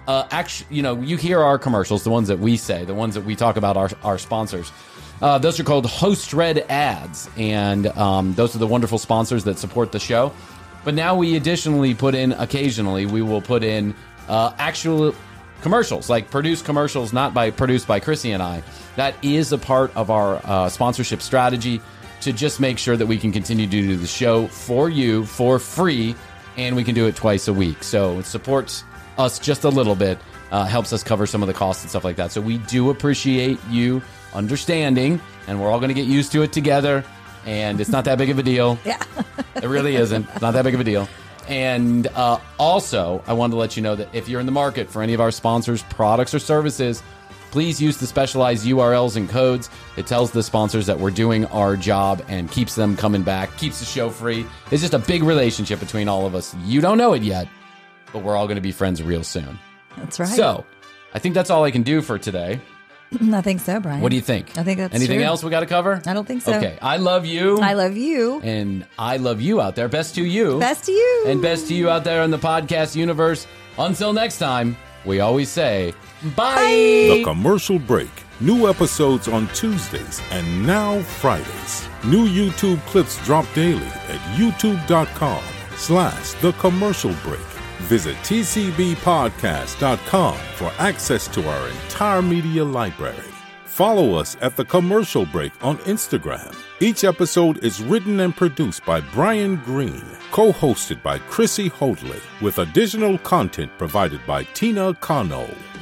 you hear our commercials, the ones that we say, the ones that we talk about our sponsors. Those are called host-read ads, and those are the wonderful sponsors that support the show. But now we additionally occasionally, we will put in actual commercials, like produced commercials, produced by Chrissy and I. That is a part of our sponsorship strategy to just make sure that we can continue to do the show for you for free, and we can do it twice a week. So it supports us just a little bit, helps us cover some of the costs and stuff like that. So we do appreciate you understanding, and we're all going to get used to it together, and it's not that big of a deal. Yeah. It really isn't. It's not that big of a deal. And also, I wanted to let you know that if you're in the market for any of our sponsors' products or services, please use the specialized URLs and codes. It tells the sponsors that we're doing our job and keeps them coming back, keeps the show free. It's just a big relationship between all of us. You don't know it yet, but we're all going to be friends real soon. That's right. So, I think that's all I can do for today. I think so, Brian. What do you think? I think that's Anything true. else we got to cover? I don't think so. Okay. I love you. I love you. And I love you out there. Best to you. Best to you. And best to you out there in the podcast universe. Until next time, we always say, bye. The Commercial Break. New episodes on Tuesdays and now Fridays. New YouTube clips drop daily at youtube.com/The Commercial Break. Visit tcbpodcast.com for access to our entire media library. Follow us at The Commercial Break on Instagram. Each episode is written and produced by Brian Green, co-hosted by Chrissy Hoadley, with additional content provided by Tina Cano.